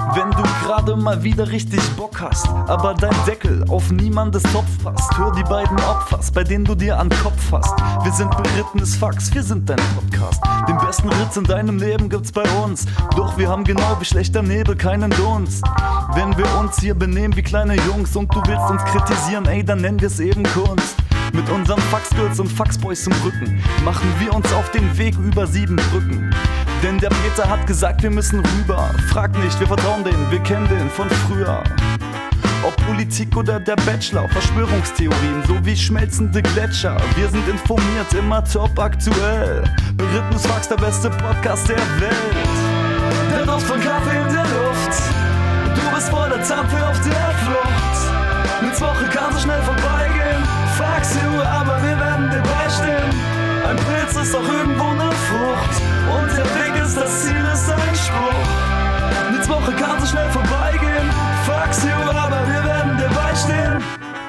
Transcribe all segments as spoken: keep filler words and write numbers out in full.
Wenn du gerade mal wieder richtig Bock hast, aber dein Deckel auf niemandes Topf passt, hör die beiden Opfers, bei denen du dir an den Kopf fasst. Wir sind berittenes Fax, wir sind dein Podcast. Den besten Ritz in deinem Leben gibt's bei uns, doch wir haben genau wie schlechter Nebel keinen Dunst. Wenn wir uns hier benehmen wie kleine Jungs und du willst uns kritisieren, ey, dann nennen wir's eben Kunst. Mit unseren Faxgirls und Faxboys im Rücken machen wir uns auf den Weg über sieben Brücken. Denn der Peter hat gesagt, wir müssen rüber. Frag nicht, wir vertrauen denen, wir kennen den von früher. Ob Politik oder der Bachelor, Verschwörungstheorien sowie schmelzende Gletscher. Wir sind informiert, immer top aktuell. Berittenes Fax, der beste Podcast der Welt. Der Duft von Kaffee in der Luft. Du bist voller Zapfe auf der Flucht. Mittwoche kann so schnell vorbeigehen. Fax you, aber wir werden dir beistehen. Ein Pilz ist auch irgendwo eine Frucht. Und der Weg ist das Ziel, ist ein Spruch. Mittwoche kann so schnell vorbeigehen. Fax you, aber wir werden dir beistehen.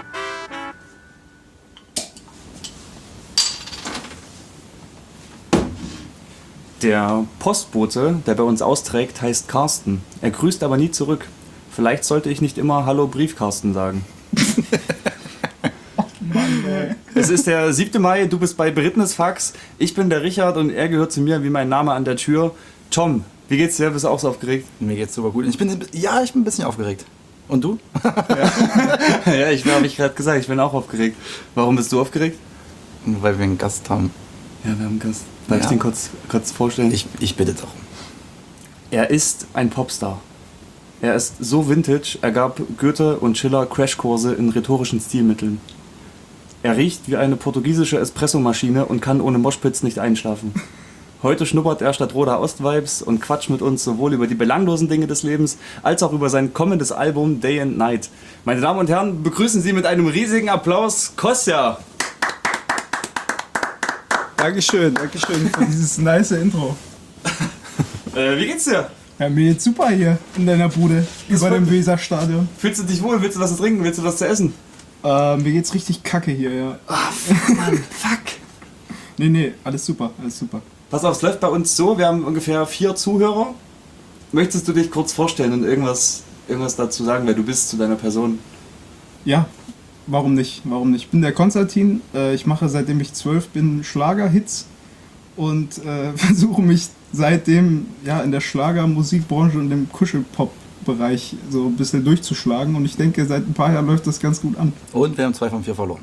Der Postbote, der bei uns austrägt, heißt Carsten. Er grüßt aber nie zurück. Vielleicht sollte ich nicht immer Hallo Briefkarsten sagen. Oh Mann, ey. Es ist der siebte Mai, du bist bei Berittenes Fax. Ich bin der Richard und er gehört zu mir wie mein Name an der Tür. Tom, wie geht's dir? Bist du auch so aufgeregt? Mir geht's super gut. Ich bin, ja, ich bin ein bisschen aufgeregt. Und du? Ja, ja ich habe ich gerade gesagt, ich bin auch aufgeregt. Warum bist du aufgeregt? Weil wir einen Gast haben. Ja, wir haben einen Gast. Darf Ja. ich den kurz, kurz vorstellen? Ich, ich bitte darum. Er ist ein Popstar. Er ist so vintage, er gab Goethe und Schiller Crashkurse in rhetorischen Stilmitteln. Er riecht wie eine portugiesische Espressomaschine und kann ohne Moshpits nicht einschlafen. Heute schnuppert er statt Roda Ost-Vibes und quatscht mit uns sowohl über die belanglosen Dinge des Lebens, als auch über sein kommendes Album Day and Night. Meine Damen und Herren, begrüßen Sie mit einem riesigen Applaus Kostja! Dankeschön, Dankeschön für dieses nice Intro. Äh, wie geht's dir? Ja, mir geht's super hier in deiner Bude Das über freut dem mich. Weserstadion. Fühlst du dich wohl? Willst du was zu trinken? Willst du was zu essen? Äh, mir geht's richtig kacke hier, ja. Mann, fuck! Nee, nee, alles super, alles super. Pass auf, es läuft bei uns so, wir haben ungefähr vier Zuhörer. Möchtest du dich kurz vorstellen und irgendwas, irgendwas dazu sagen, wer du bist, zu deiner Person? Ja, warum nicht, warum nicht. Ich bin der Konstantin, äh, ich mache seitdem ich zwölf bin Schlagerhits und äh, versuche mich seitdem ja, in der Schlagermusikbranche und im Kuschelpop-Bereich so ein bisschen durchzuschlagen und ich denke, seit ein paar Jahren läuft das ganz gut an. Und wir haben zwei von vier verloren.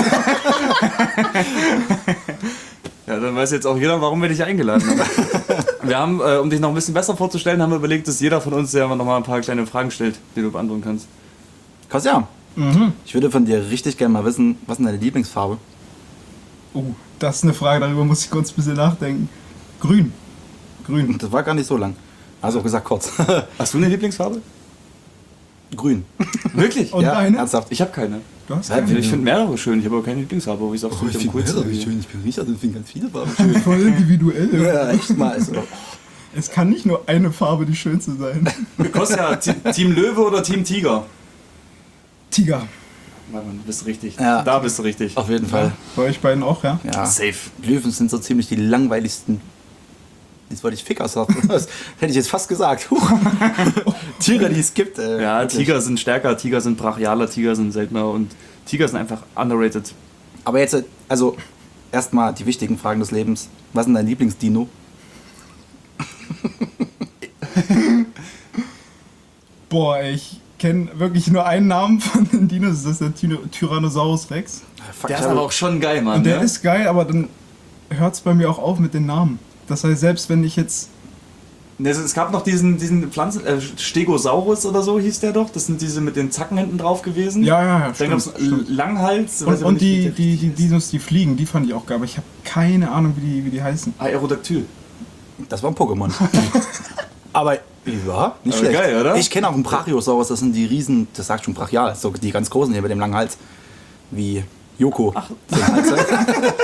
Ja, dann weiß jetzt auch jeder, warum wir dich eingeladen haben. Wir haben, äh, um dich noch ein bisschen besser vorzustellen, haben wir überlegt, dass jeder von uns ja noch mal ein paar kleine Fragen stellt, die du beantworten kannst. Kostja, Mhm. ich würde von dir richtig gerne mal wissen, was ist denn deine Lieblingsfarbe? Oh, das ist eine Frage, darüber muss ich kurz ein bisschen nachdenken. Grün. Grün. Und das war gar nicht so lang. Also gesagt kurz. Hast du eine Lieblingsfarbe? Grün. Wirklich? Und ja, deine? ernsthaft. Ich habe keine. Du hast Ja, keine. Ich finde mehrere schön, ich habe aber keine Lieblingsfarbe, wo ich es auch so mit dem coolsten wie sehe. schön. Ich bin Richard und finde ganz viele Farben schön. Voll individuell. Ja, echt mal. Also, Es kann nicht nur eine Farbe die schönste sein. Kostja, Te- Team Löwe oder Team Tiger? Tiger. Mann, du bist richtig. Ja. Da bist du richtig. auf jeden Fall. Bei euch beiden auch, ja? Ja. Safe. Löwen sind so ziemlich die langweiligsten. Jetzt wollte ich Ficker sagen. Das hätte ich jetzt fast gesagt. Huch. Tiere, die es gibt. Äh, Ja, wirklich. Tiger sind stärker, Tiger sind brachialer, Tiger sind seltener und Tiger sind einfach underrated. Aber jetzt, äh, also erstmal die wichtigen Fragen des Lebens. Was ist denn dein Lieblingsdino? Boah, ey, ich kenne wirklich nur einen Namen von den Dinos, das ist der Tyno- Tyrannosaurus Rex. Fuck, Der ich ist habe- aber auch schon geil, Mann. Und der ne? ist geil, aber dann hört es bei mir auch auf mit den Namen. Das heißt, selbst wenn ich jetzt... Es, es gab noch diesen, diesen Pflanzen, äh, Stegosaurus oder so hieß der doch. Das sind diese mit den Zacken hinten drauf gewesen. Ja, ja, ja, Dann stimmt, gab es stimmt. Langhals. weiß Und, aber und nicht, die, wie der die, die richtig Dinos, die fliegen, die fand ich auch geil, aber ich habe keine Ahnung, wie die, wie die heißen. heißt. Aerodactyl. Das war ein Pokémon. Aber ja, nicht Aber schlecht. geil, oder? Ich kenne auch einen Brachiosaurus, das sind die Riesen, das sagt schon brachial, so die ganz großen hier mit dem langen Hals. Wie Joko. Ach. Den Hals halt.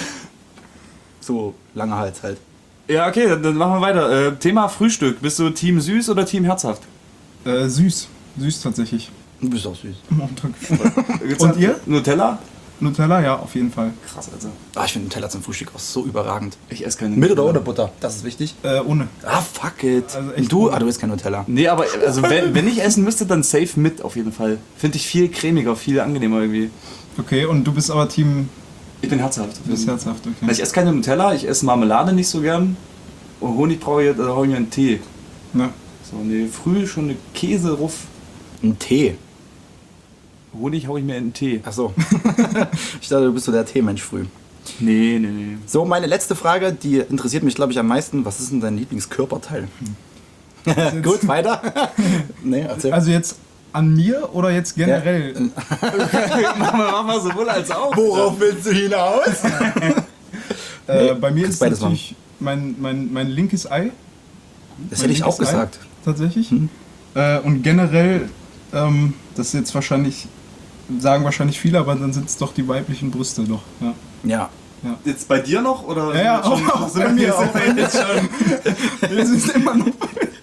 So langer Hals halt. Ja, okay, dann, dann machen wir weiter. Äh, Thema Frühstück. Bist du Team süß oder Team herzhaft? Äh, süß. Süß tatsächlich. Du bist auch süß. Montag. Gibt's Und da ihr? Nutella? Nutella, ja, auf jeden Fall. Krass, also. Ah, ich finde Nutella zum Frühstück auch so überragend. Ich esse keine Mit oder Nutella. ohne Butter? Das ist wichtig. Äh, ohne. Ah, fuck it. Also echt Und du? ohne. Ah, du isst kein Nutella. Nee, aber also wenn, wenn ich essen müsste, dann safe mit auf jeden Fall. Finde ich viel cremiger, viel angenehmer irgendwie. Okay, und du bist aber Team... Ich bin herzhaft. Du bist herzhaft, okay. Also ich esse keine Nutella, ich esse Marmelade nicht so gern. Und Honig brauche ich, da hau ich mir einen Tee. Na, So, nee, früh schon eine Käse ruff. Ein Tee. Honig hau ich mir in den Tee. Ach so. Ich dachte, du bist so der Teemensch früh. Nee, nee, nee. So, meine letzte Frage, die interessiert mich, glaube ich, am meisten. Was ist denn dein Lieblingskörperteil? Gut, weiter. nee, erzähl. also jetzt an mir oder jetzt generell? mach, mal, mach mal sowohl als auch. Worauf willst du hinaus? Äh, Nee, bei mir kannst ist beides natürlich mein, mein, mein linkes Ei. Das hätte ich auch linkes Ei, gesagt. tatsächlich. Hm. Äh, und generell, ähm, das ist jetzt wahrscheinlich, sagen wahrscheinlich viele, aber dann sind es doch die weiblichen Brüste doch. Ja, Ja. Jetzt bei dir noch? Oder ja, ja auch, auch bei mir. Auch bei mir. jetzt schon. Wir sind immer noch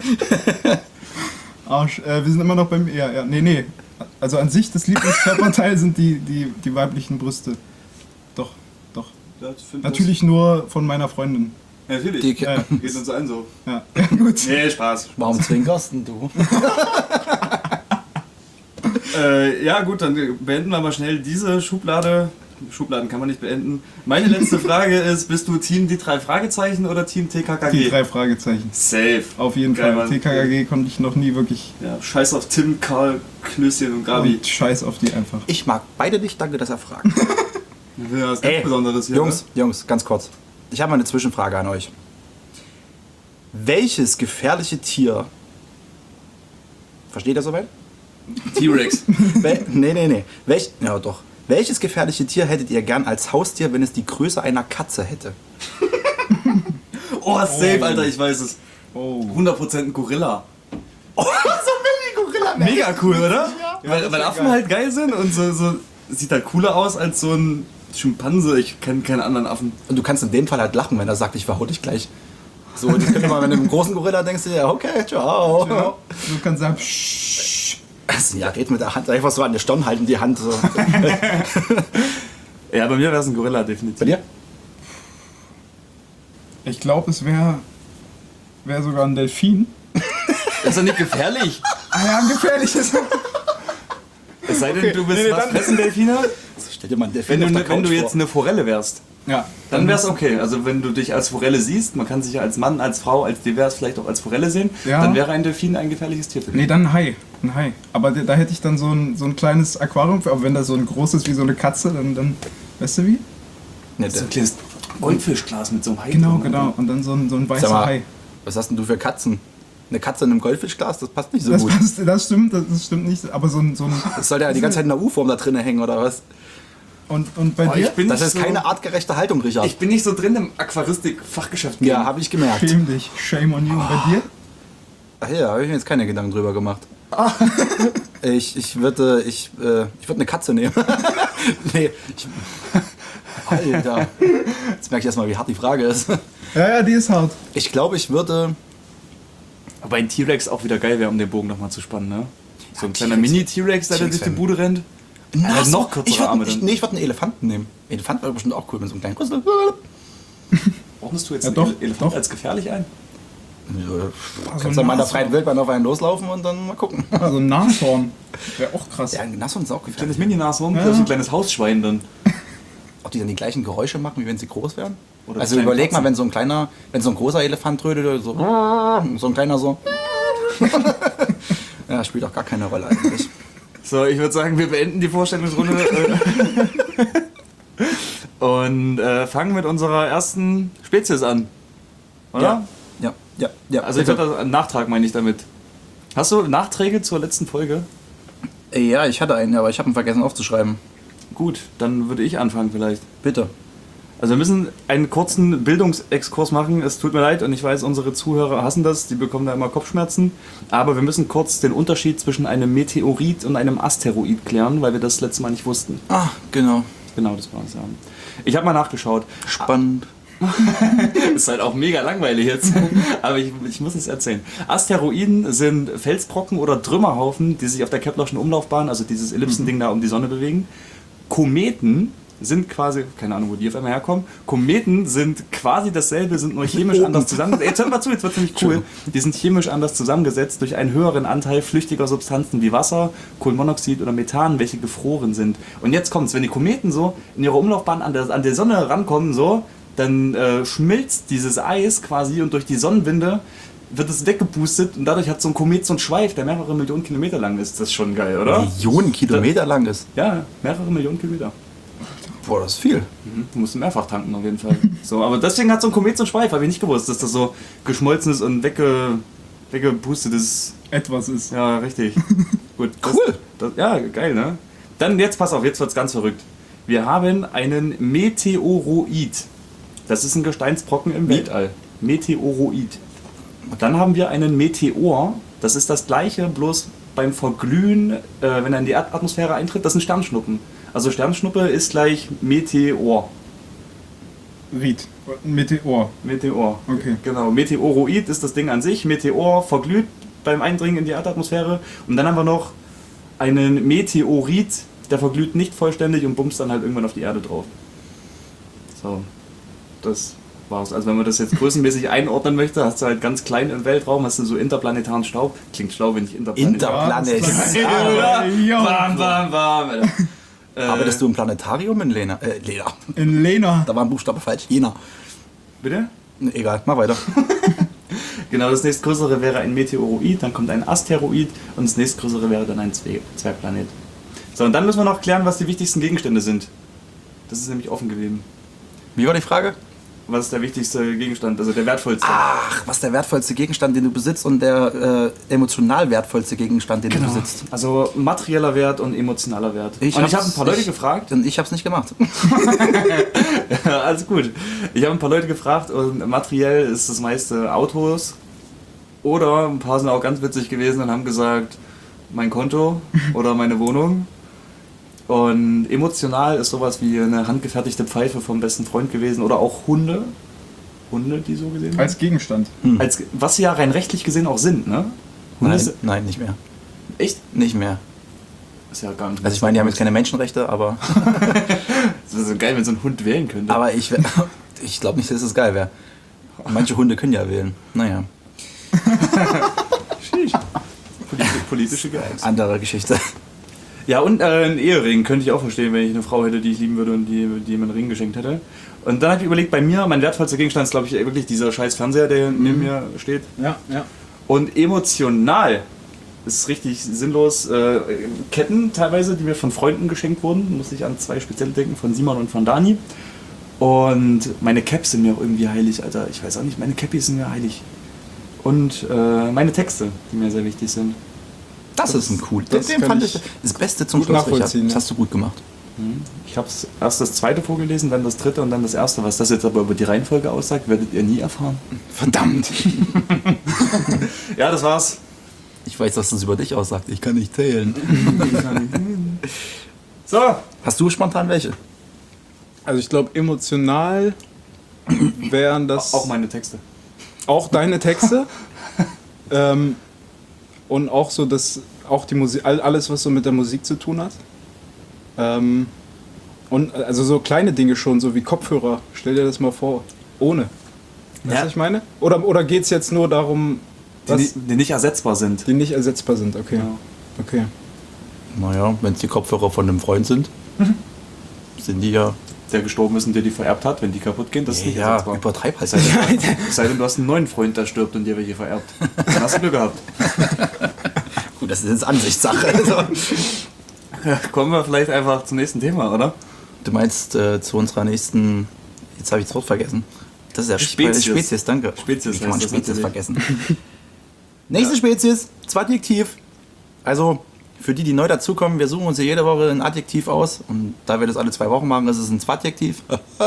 Arsch, äh, wir sind immer noch beim... Ja, ja, nee, nee. Also an sich, das Lieblingskörperteil sind die, die, die weiblichen Brüste. Doch, doch. Natürlich nur von meiner Freundin. Natürlich. Die, Ja, Geht uns allen so. ja. ja gut. Nee, Spaß. Warum zwinkerst denn du? Äh, ja gut, dann beenden wir mal schnell diese Schublade. Schubladen kann man nicht beenden. Meine letzte Frage ist, bist du Team die drei Fragezeichen oder Team T K K G? Die drei Fragezeichen. Safe. Auf jeden Geil, Fall. Mann. T K K G konnte ich noch nie wirklich... Ja, scheiß auf Tim, Karl, Klößchen und Gabi. Und scheiß auf die einfach. Ich mag beide nicht, danke, dass er fragt. Ja, was ganz Ey, Besonderes hier. Jungs, Jungs, ganz kurz. Ich habe mal eine Zwischenfrage an euch. Welches gefährliche Tier... Versteht ihr soweit? Ne? T-Rex. Wel nee, nee, nee. Welch ja, doch. Welches gefährliche Tier hättet ihr gern als Haustier, wenn es die Größe einer Katze hätte? Oh, safe, Alter, ich weiß es. Oh. hundert Prozent ein Gorilla. Oh, so Mini-Gorilla. Mega cool, oder? weil weil Affen halt geil sind und so, so sieht halt cooler aus als so ein Schimpanse. Ich kenne keine anderen Affen. Und du kannst in dem Fall halt lachen, wenn er sagt, ich verhau dich gleich. So, das könnte man, wenn du einem großen Gorilla denkst, du ja, okay, ciao. Ja, du kannst sagen, pssst. Also, ja, red mit der Hand, einfach so an der Stirn halten, die Hand so. Ja, bei mir wäre es ein Gorilla, definitiv. Bei dir? Ich glaube, es wäre wär sogar ein Delfin. Das ist doch nicht gefährlich. Ah ja, ein gefährliches. Es sei denn, Okay, du bist nee, nee, was dann- fressen, Delfine. Also, stell dir mal einen Delfin Wenn du, auf der ne- wenn Couch du jetzt vor. eine Forelle wärst, Ja, dann wär's okay. Also wenn du dich als Forelle siehst, man kann sich ja als Mann, als Frau, als divers vielleicht auch als Forelle sehen, Ja. dann wäre ein Delfin ein gefährliches Tier für dich. Nee, dann ein Hai. Ein Hai. Aber da hätte ich dann so ein, so ein kleines Aquarium. Aber wenn das so ein großes wie so eine Katze, dann, dann weißt du wie? Nee, So ein der- kleines Goldfischglas mit so einem Hai Genau, drin. genau. Und dann so ein, so ein weißer Sag mal, Hai. was hast denn du für Katzen? Eine Katze in einem Goldfischglas, das passt nicht so Das, gut. passt, das stimmt, das, das stimmt nicht. Aber so ein... So ein Das soll ja die ganze Zeit in der U-Form da drinnen hängen, oder was? und, und bei Boah, dir? ich bin Das nicht ist so, keine artgerechte Haltung, Richard. Ich bin nicht so drin im Aquaristik-Fachgeschäft. ja, habe ich gemerkt. Schäm dich. Shame on you. Und bei dir? Ach ja, habe ich mir jetzt keine Gedanken drüber gemacht. Ich, ich würde ich, äh, ich würde eine Katze nehmen. nee, ich, Alter. Jetzt merke ich erstmal, wie hart die Frage ist. Ja, ja, die ist hart. Ich glaube, ich würde... Aber ein T-Rex auch wieder geil wäre, um den Bogen nochmal zu spannen, ne? So ein kleiner T-Rex. Mini-T-Rex, der da durch die T-Rex-Fan. Bude rennt. Na, hat so, noch kürzere ich würd, Arme ich, dann. Nee, ich würde einen Elefanten nehmen. Elefant wäre bestimmt auch cool mit so einem kleinen Rüssel. Ordnest du jetzt Ja, einen doch, Ele- Elefant doch. als gefährlich ein? Ja, Also kannst du mal in der Nashorn. freien Wildbahn auf einen loslaufen und dann mal gucken. Also ein Nashorn. Wäre auch krass. Ja, ein Nashorn ist auch gefährlich. Kleines Mini-Nashorn, Ja. ja. so ein kleines Hausschwein dann. Ob die dann die gleichen Geräusche machen, wie wenn sie groß wären? Oder Also kleine überleg mal, Katzen. wenn so ein kleiner, wenn so ein großer Elefant trödelt oder so, so ein kleiner so. Ja, spielt auch gar keine Rolle eigentlich. So, ich würde sagen, wir beenden die Vorstellungsrunde äh, und äh, fangen mit unserer ersten Spezies an. Oder? Ja, ja, ja. ja. Also ich würde einen Nachtrag, meine ich damit. Hast du Nachträge zur letzten Folge? ja, ich hatte einen, aber ich habe ihn vergessen aufzuschreiben. Gut, dann würde ich anfangen vielleicht. Bitte. Also wir müssen einen kurzen Bildungsexkurs machen. Es tut mir leid und ich weiß, unsere Zuhörer hassen das, die bekommen da immer Kopfschmerzen. Aber wir müssen kurz den Unterschied zwischen einem Meteorit und einem Asteroid klären, weil wir das letzte Mal nicht wussten. Ah, genau. Genau, das war es ja. Ich habe mal nachgeschaut. Spannend. Ist halt auch mega langweilig jetzt, aber ich, ich muss es erzählen. Asteroiden sind Felsbrocken oder Trümmerhaufen, die sich auf der Keplerschen Umlaufbahn, also dieses Ellipsending da um die Sonne bewegen. Kometen sind quasi, keine Ahnung, wo die auf einmal herkommen. Kometen sind quasi dasselbe, sind nur chemisch anders zusammengesetzt. Jetzt hört mal zu, jetzt wird nämlich cool. Die sind chemisch anders zusammengesetzt durch einen höheren Anteil flüchtiger Substanzen wie Wasser, Kohlenmonoxid oder Methan, welche gefroren sind. Und jetzt kommt's, wenn die Kometen so in ihrer Umlaufbahn an der, an der Sonne rankommen, so, dann äh, schmilzt dieses Eis quasi und durch die Sonnenwinde wird es weggepustet und dadurch hat so ein Komet so einen Schweif, der mehrere Millionen Kilometer lang ist. Das ist schon geil, oder? Millionen Kilometer lang ist. Ja, mehrere Millionen Kilometer. Boah, das ist viel. Mhm. Du musst mehrfach tanken auf jeden Fall. So, aber deswegen hat so ein Komet so einen Schweif, habe ich nicht gewusst, dass das so geschmolzenes und wegge, weggepustetes... Etwas ist. Ja, richtig. Gut. Das, Cool. Das, ja, geil, ne? Dann, jetzt pass auf, jetzt wird's ganz verrückt. Wir haben einen Meteoroid. Das ist ein Gesteinsbrocken im Weltall. Meteoroid. Dann haben wir einen Meteor. Das ist das gleiche, bloß beim Verglühen, äh, wenn er in die Erdatmosphäre eintritt, das sind Sternschnuppen. Also Sternschnuppe ist gleich Meteor. Ried. Meteor. Meteor. Okay. Genau, Meteoroid ist das Ding an sich. Meteor verglüht beim Eindringen in die Erdatmosphäre. Und dann haben wir noch einen Meteorit, der verglüht nicht vollständig und bumst dann halt irgendwann auf die Erde drauf. So, das war's. Also wenn man das jetzt größenmäßig einordnen möchte, hast du halt ganz klein im Weltraum, hast du so interplanetaren Staub. Klingt schlau, wenn ich interplanetar... Interplanet. Ja, Ja. bam, bam, bam. Äh, Arbeitest du im Planetarium in Lena? Äh, Lena. In Lena. Da war ein Buchstabe falsch. Jena. Bitte? Egal, mach weiter. Genau, das nächstgrößere wäre ein Meteoroid, dann kommt ein Asteroid und das nächstgrößere wäre dann ein Zwe- Zwergplanet. So, und dann müssen wir noch klären, was die wichtigsten Gegenstände sind. Das ist nämlich offen geblieben. Wie war die Frage? Was ist der wichtigste Gegenstand, also der wertvollste? Ach, was ist der wertvollste Gegenstand, den du besitzt und der äh, emotional wertvollste Gegenstand, den du besitzt? Also materieller Wert und emotionaler Wert. und ich hab's- habe ein paar Leute ich, gefragt. Und ich hab's nicht gemacht. Ja, alles gut. Ich habe ein paar Leute gefragt und materiell ist das meiste Autos. Oder ein paar sind auch ganz witzig gewesen und haben gesagt, mein Konto oder meine Wohnung. Und emotional ist sowas wie eine handgefertigte Pfeife vom besten Freund gewesen oder auch Hunde. Hunde, die so gesehen Als Gegenstand. Hm. Als, was sie ja rein rechtlich gesehen auch sind, ne? Hunde Nein, sind- nein, nicht mehr. Echt? Nicht mehr. Ist ja gar nicht. Also ich meine, die haben jetzt keine Menschenrechte, aber, Das wäre so geil, wenn so ein Hund wählen könnte. aber ich, wär- ich glaube nicht, dass es geil wäre. Manche Hunde können ja wählen. Naja, Sheesh. Politische, politische Geheimnisse. andere Geschichte. Ja, und äh, einen Ehering könnte ich auch verstehen, wenn ich eine Frau hätte, die ich lieben würde und die, die mir einen Ring geschenkt hätte. Und dann habe ich überlegt, bei mir, mein wertvollster Gegenstand ist, glaube ich, wirklich dieser scheiß Fernseher, der neben mir steht. Ja, ja. Und emotional ist richtig sinnlos. Äh, Ketten teilweise, die mir von Freunden geschenkt wurden, muss ich an zwei spezielle denken, von Simon und von Dani. Und meine Caps sind mir auch irgendwie heilig, Alter. Ich weiß auch nicht, meine Cappies sind mir heilig. Und äh, meine Texte, die mir sehr wichtig sind. Das ist ein cool. Den, das den kann fand ich ich das Beste zum gut Schluss, Richard. nachvollziehen, Das ja. hast du gut gemacht. Ich habe erst das zweite vorgelesen, dann das dritte und dann das erste. Was das jetzt aber über die Reihenfolge aussagt, werdet ihr nie erfahren. Verdammt! Ja, das war's. Ich weiß, was das über dich aussagt. Ich kann nicht zählen. So, Hast du spontan welche? Also ich glaube, emotional wären das auch meine Texte. auch deine Texte. ähm, und auch so das, auch die Musik, all- alles, was so mit der Musik zu tun hat. Ähm, und also so kleine Dinge schon, so wie Kopfhörer. Stell dir das mal vor. Ohne. Weißt du, Ja. was ich meine? Oder, oder geht es jetzt nur darum, Die, was, ni- die nicht ersetzbar sind. die nicht ersetzbar sind? Okay. Ja. Okay. Naja, wenn es die Kopfhörer von einem Freund sind, sind die ja. Der gestorben ist und dir die vererbt hat, wenn die kaputt gehen, das ist nicht Ja, ersetzbar. übertreib halt. Es sei denn, es sei denn, du hast einen neuen Freund, der stirbt und dir welche vererbt. Dann hast du Glück gehabt. Gut, das ist jetzt Ansichtssache. Also. Ja, kommen wir vielleicht einfach zum nächsten Thema, oder? Du meinst äh, zu unserer nächsten. Jetzt habe ich das Wort vergessen. Das ist ja Spezies. Spezies, Spezies danke. Spezies Wie kann man heißt das Spezies natürlich. vergessen? Nächste Spezies, zwei Adjektiv. Also, für die, die neu dazukommen, wir suchen uns hier jede Woche ein Adjektiv aus. Und da wir das alle zwei Wochen machen, das ist ein Zweitadjektiv.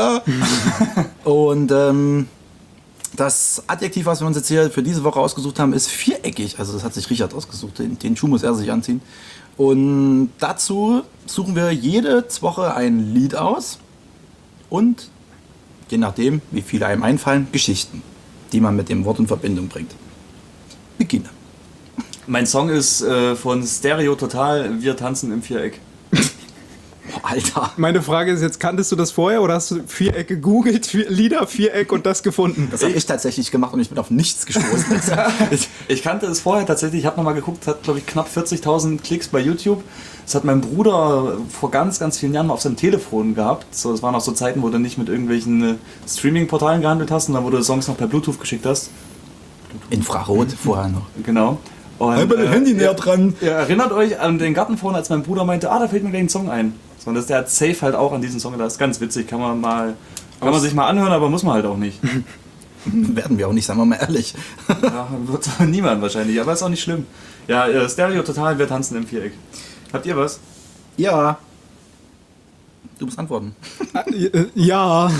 Und ähm, das Adjektiv, was wir uns jetzt hier für diese Woche ausgesucht haben, ist viereckig. Also das hat sich Richard ausgesucht. Den, den Schuh muss er sich anziehen. Und dazu suchen wir jede Woche ein Lied aus. Und je nachdem, wie viele einem einfallen, Geschichten, die man mit dem Wort in Verbindung bringt. Beginne. Mein Song ist äh, von Stereo Total, Wir tanzen im Viereck. Boah, Alter. Meine Frage ist jetzt, kanntest du das vorher oder hast du Viereck gegoogelt, vier, Lieder, Viereck und das gefunden? Das habe ich tatsächlich gemacht und ich bin auf nichts gestoßen. Ich, ich kannte es vorher tatsächlich, ich habe nochmal geguckt, hat glaube ich knapp vierzigtausend Klicks bei YouTube. Das hat mein Bruder vor ganz, ganz vielen Jahren mal auf seinem Telefon gehabt. So, es waren auch so Zeiten, wo du nicht mit irgendwelchen äh, Streaming-Portalen gehandelt hast, sondern wo du Songs noch per Bluetooth geschickt hast. Infrarot vorher noch. Genau. Und, Einmal das Handy näher dran. Ihr erinnert euch an den Garten vorhin, als mein Bruder meinte, ah, da fällt mir gleich ein Song ein. So, und das, der hat safe halt auch an diesen Song, das ist ganz witzig, kann man mal, kann man sich mal anhören, aber muss man halt auch nicht. Werden wir auch nicht, sagen wir mal ehrlich. Ja, wird niemand wahrscheinlich, aber ist auch nicht schlimm. Ja, äh, Stereo total, wir tanzen im Viereck. Habt ihr was? Ja. Du musst antworten. Ja.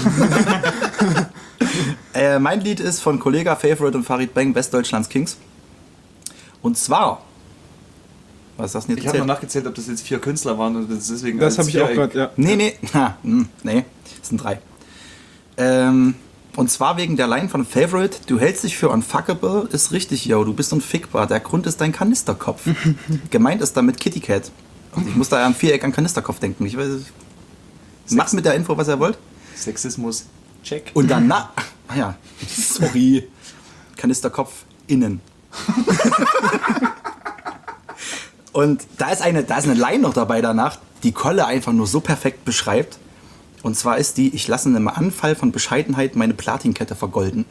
Äh, mein Lied ist von Kollega, Favorite und Farid Bang, Westdeutschlands Kings. Und zwar... Was ist das denn jetzt? Ich habe noch nachgezählt, ob das jetzt vier Künstler waren und das deswegen. Das als habe ich auch Viereck- gerade, ja. Nee, nee, ha, hm, nee, es sind drei. Ähm, und zwar wegen der Line von Favorite, du hältst dich für unfuckable, ist richtig, yo, du bist unfickbar, der Grund ist dein Kanisterkopf. Gemeint ist damit Kitty Cat. Und ich muss da am Viereck an Kanisterkopf denken. Ich weiß, macht mit der Info, was ihr wollt. Sexismus, check. Und danach, ah ja, sorry, Kanisterkopf innen. Und da ist eine, da ist eine Line noch dabei danach, die Kolle einfach nur so perfekt beschreibt. Und zwar ist die, ich lasse in einem Anfall von Bescheidenheit meine Platinkette vergolden.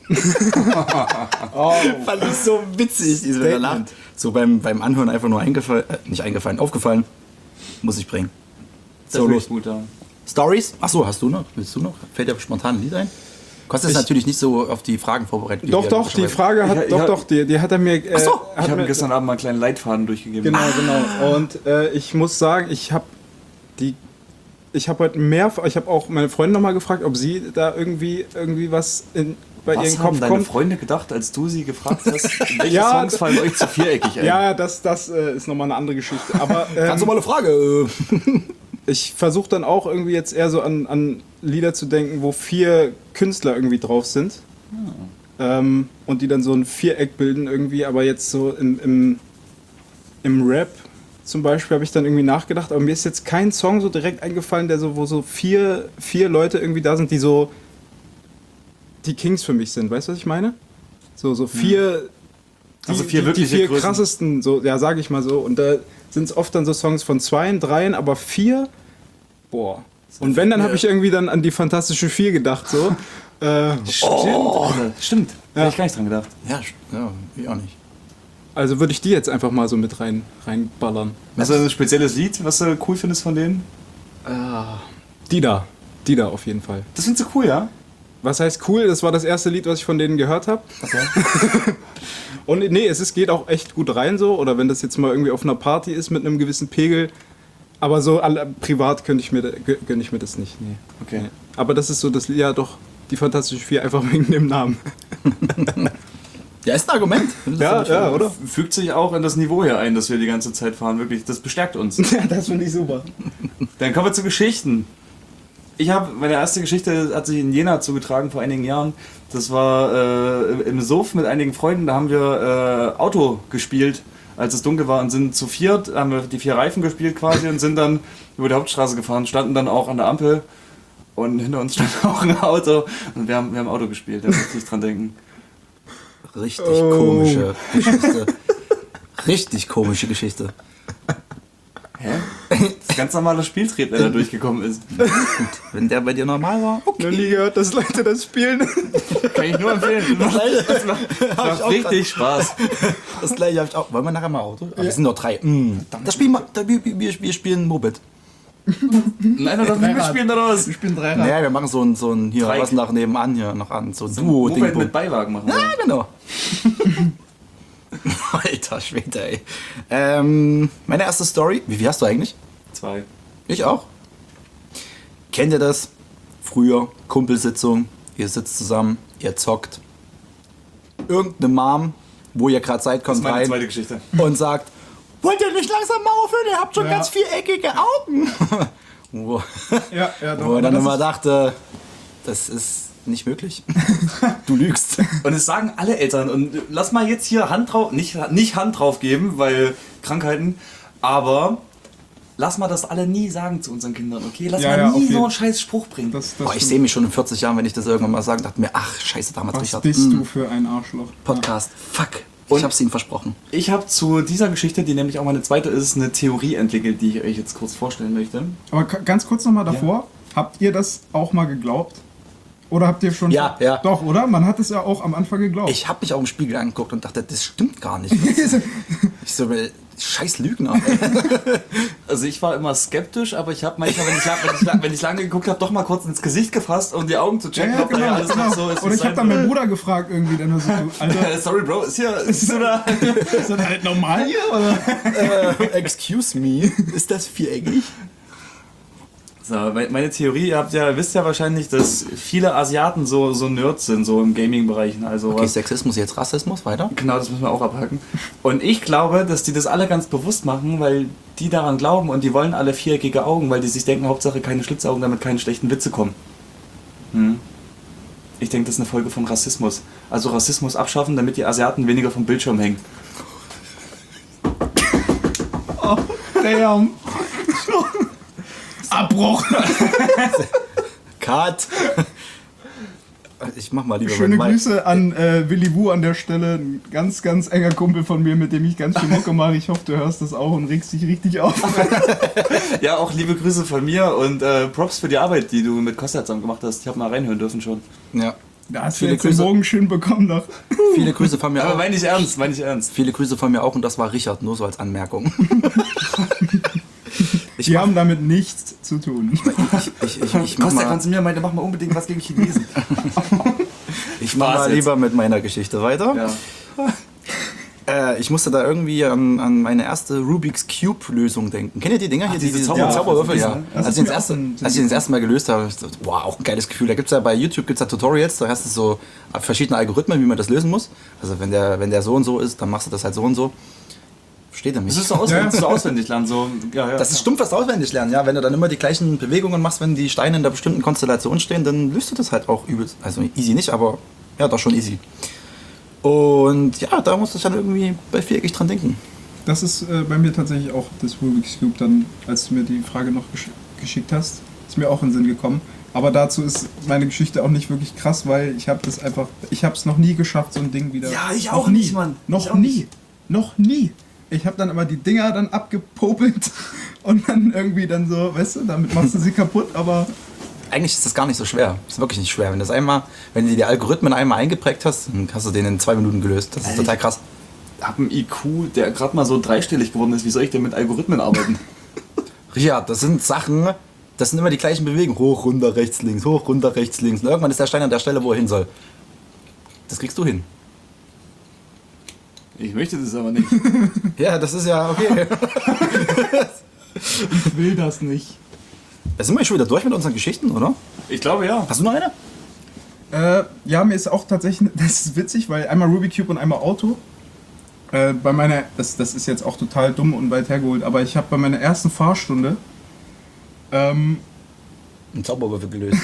Oh. Fand ich so witzig, diese danach. So beim, beim Anhören einfach nur eingefallen, äh, nicht eingefallen, aufgefallen. Muss ich bringen. Das So, ist los. echt gut, ja. Stories? Achso, hast du noch? Willst du noch? Fällt dir spontan ein Lied ein? Kostet ist Ich- natürlich nicht so auf die Fragen vorbereitet. wie Doch, wir doch, die logischerweise. Frage hat, Ich- ich doch, hab- doch, die, die hat er mir... Äh, Ach so, Ich hat habe mir- gestern Abend mal einen kleinen Leitfaden durchgegeben. Genau, genau. Und äh, ich muss sagen, ich habe die, ich habe heute mehr, ich habe auch meine Freundin nochmal gefragt, ob sie da irgendwie, irgendwie was in, bei Was ihren haben Kopf deine kommt. Freunde gedacht, als du sie gefragt hast, welche Ja, Songs d- fallen euch zu viereckig ein? Ja, das, das äh, ist nochmal eine andere Geschichte. Aber Ganz ähm, normale Frage. ich versuche dann auch irgendwie jetzt eher so an, an Lieder zu denken, wo vier Künstler irgendwie drauf sind. Ähm, und die dann so ein Viereck bilden irgendwie, aber jetzt so im, im, im Rap zum Beispiel habe ich dann irgendwie nachgedacht, aber mir ist jetzt kein Song so direkt eingefallen, der so, wo so vier, vier Leute irgendwie da sind, die so die Kings für mich sind. Weißt du, was ich meine? So, so vier, die, Also vier die, die wirkliche vier Größen. krassesten, so, ja, sage ich mal so. Und da sind es oft dann so Songs von zweien, dreien, aber vier, boah. Und wenn, dann habe ich irgendwie dann an die Fantastische Vier gedacht, so. äh, Oh, stimmt. Da Ja. hab ich gar nicht dran gedacht. Ja, ja, ich auch nicht. Also würde ich die jetzt einfach mal so mit rein, reinballern. Hast du ein spezielles Lied, was du cool findest von denen? Die da. Die da auf jeden Fall. Das findest du cool, ja? Was heißt cool? Das war das erste Lied, was ich von denen gehört habe. Und nee, es ist, geht auch echt gut rein so. Oder wenn das jetzt mal irgendwie auf einer Party ist mit einem gewissen Pegel. Aber so alle, privat könnte ich mir, da- gö- gönn ich mir das nicht. Nee. Okay. Nee. Aber das ist so das Lied, ja doch, die Fantastische Vier einfach wegen dem Namen. Ja, ist ein Argument. Ja, ja, oder? Fügt sich auch in das Niveau hier ein, das wir die ganze Zeit fahren. Wirklich, das bestärkt uns. Ja, das finde ich super. Dann kommen wir zu Geschichten. Ich habe, meine erste Geschichte hat sich in Jena zugetragen vor einigen Jahren. Das war äh, im Suff mit einigen Freunden, da haben wir äh, Auto gespielt, als es dunkel war und sind zu viert, haben wir die vier Reifen gespielt quasi und sind dann über die Hauptstraße gefahren, standen dann auch an der Ampel und hinter uns stand auch ein Auto und wir haben, wir haben Auto gespielt, da muss ich dran denken. Richtig Oh. komische Geschichte. Richtig komische Geschichte. Hä? Das ist ganz normaler Spieltrieb, der da durchgekommen ist. Wenn der bei dir normal war, Noch nie gehört, dass Leute das spielen. Kann ich nur empfehlen. Das macht, das macht, das macht auch richtig Spaß. das gleiche habe ich auch. Wollen wir nachher mal Auto? Aber wir sind noch drei. Mm. Das spielen wir, da- wir, wir, wir spielen Moped. Nein, oder wir spielen da raus. Ich bin drei Naja, wir machen so ein, so ein hier Dreieck. was nach nebenan hier noch an. So ein duo Moped ding mit Beiwagen machen wir. Ja, genau. Alter Schwede, ey. Ähm, meine erste Story. Wie viel hast du eigentlich? Zwei. Ich auch. Kennt ihr das? Früher, Kumpelsitzung, ihr sitzt zusammen, ihr zockt. Irgendeine Mom, wo ihr gerade seid, Das kommt ist meine rein zweite Geschichte. und sagt, wollt ihr nicht langsam mal aufhören? Ihr habt schon Ja. ganz viereckige Augen. wo Ja, ja, doch. wo er dann aber das immer ist- dachte, das ist nicht möglich. Du lügst. Und es sagen alle Eltern, und lass mal jetzt hier Hand drauf, nicht, nicht Hand drauf geben, weil Krankheiten, aber lass mal das alle nie sagen zu unseren Kindern, okay? Lass Ja, mal ja, auf nie jeden- so einen scheiß Spruch bringen. Das, das Boah, ich stimmt. sehe mich schon in vierzig Jahren, wenn ich das irgendwann mal sage, dachte mir, ach, scheiße, damals Was Richard. bist mm, du für ein Arschloch? Podcast, fuck. Und- ich hab's ihnen versprochen. Ich habe zu dieser Geschichte, die nämlich auch meine zweite ist, eine Theorie entwickelt, die ich euch jetzt kurz vorstellen möchte. Aber k- ganz kurz nochmal davor, habt ihr das auch mal geglaubt? Oder habt ihr schon... Ja, ja. Doch, oder? Man hat es ja auch am Anfang geglaubt. Ich habe mich auch im Spiegel angeguckt und dachte, das stimmt gar nicht. Ich so, äh, scheiß Lügner. Also ich war immer skeptisch, aber ich habe manchmal, wenn ich, lang- wenn, ich, lang- wenn ich lange geguckt habe, doch mal kurz ins Gesicht gefasst, um die Augen zu ja, checken, ja, ob da ja genau. alles genau. noch so ist. wie Oder es ich habe sein dann meinen soll. Bruder gefragt irgendwie, dann so, du, Alter, Äh, Sorry, Bro, ist hier... Ist du da? ist das halt normal hier? Oder? äh, excuse me, ist das viereckig? So, me- meine Theorie, ihr habt ja, wisst ja wahrscheinlich, dass viele Asiaten so, so Nerds sind, so im Gaming-Bereich. Also Okay, was, Sexismus, jetzt Rassismus, weiter? genau, das müssen wir auch abhaken. Und ich glaube, dass die das alle ganz bewusst machen, weil die daran glauben und die wollen alle viereckige Augen, weil die sich denken, Hauptsache keine Schlitzaugen, damit keine schlechten Witze kommen. Hm. Ich denke, das ist eine Folge von Rassismus. Also Rassismus abschaffen, damit die Asiaten weniger vom Bildschirm hängen. Oh, damn. Abbruch. Cut! Ich mach mal lieber Schöne mit Mike. Grüße an äh, Willi Wu an der Stelle. Ein ganz, ganz enger Kumpel von mir, mit dem ich ganz viel Mucke mache. Ich hoffe, du hörst das auch und regst dich richtig auf. Ja, auch liebe Grüße von mir und äh, Props für die Arbeit, die du mit Costa zusammen gemacht hast. Ich habe mal reinhören dürfen schon. Ja. Da hast du Viele jetzt den Grüße. Morgen schön bekommen noch. Viele Grüße von mir Aber auch. meine ich ernst, meine ich ernst. Viele Grüße von mir auch und das war Richard, nur so als Anmerkung. Ich Die mach, haben damit nichts zu tun. ich, ich, ich, mach Costa, mal, kannst du mir meinte, mach mal unbedingt was gegen Chinesen. ich mach mal Spaß jetzt. lieber mit meiner Geschichte weiter. Ja. Äh, ich musste da irgendwie an, an meine erste Rubik's Cube Lösung denken. Kennt ihr die Dinger hier? diese diese Zauber- Zauberwürfel? ja. Ja. Das Als ist ich, das mir erste, auch ein- als ich den das erste Mal gelöst habe, ich dachte, wow, auch ein geiles Gefühl. Da gibt es ja bei YouTube gibt's ja Tutorials, da hast du so verschiedene Algorithmen, wie man das lösen muss. Also wenn der, wenn der so und so ist, dann machst du das halt so und so. Versteht ihr mich? Das ist so auswendig, Ja. so auswendig lernen. So, ja, ja, Das ist stumpfes Auswendiglernen, ja. Wenn du dann immer die gleichen Bewegungen machst, wenn die Steine in der bestimmten Konstellation stehen, dann löst du das halt auch übelst. Also easy nicht, aber ja, doch schon easy. Und ja, da musste ich dann irgendwie bei viereckig dran denken. Das ist äh, bei mir tatsächlich auch das Rubik's Cube dann, als du mir die Frage noch gesch geschickt hast, ist mir auch in den Sinn gekommen. Aber dazu ist meine Geschichte auch nicht wirklich krass, weil ich habe das einfach, ich habe es noch nie geschafft, so ein Ding wieder. Ja, ich noch auch nie, nicht, Mann. Noch Ich auch nie. nicht. Noch nie. Ich habe dann aber die Dinger dann abgepopelt und dann irgendwie dann so, weißt du, damit machst du sie kaputt, aber Eigentlich ist das gar nicht so schwer. Ist wirklich nicht schwer. Wenn, das einmal, wenn du dir die Algorithmen einmal eingeprägt hast, dann hast du den in zwei Minuten gelöst. Das ist Alter. total krass. Ich habe einen I Q, der gerade mal so dreistellig geworden ist. Wie soll ich denn mit Algorithmen arbeiten? Richard, das sind Sachen, das sind immer die gleichen Bewegungen. Hoch, runter, rechts, links, hoch, runter, rechts, links. Und irgendwann ist der Stein an der Stelle, wo er hin soll. Das kriegst du hin. Ich möchte das aber nicht. Ja, das ist ja okay. ich will das nicht. Da sind wir schon wieder durch mit unseren Geschichten, oder? Ich glaube ja. Hast du noch eine? Äh, ja, mir ist auch tatsächlich, das ist witzig, weil einmal Rubik's Cube und einmal Auto. Äh, bei meiner, das, das ist jetzt auch total dumm und weit hergeholt, aber ich habe bei meiner ersten Fahrstunde ähm, Ein Zauberwürfel gelöst.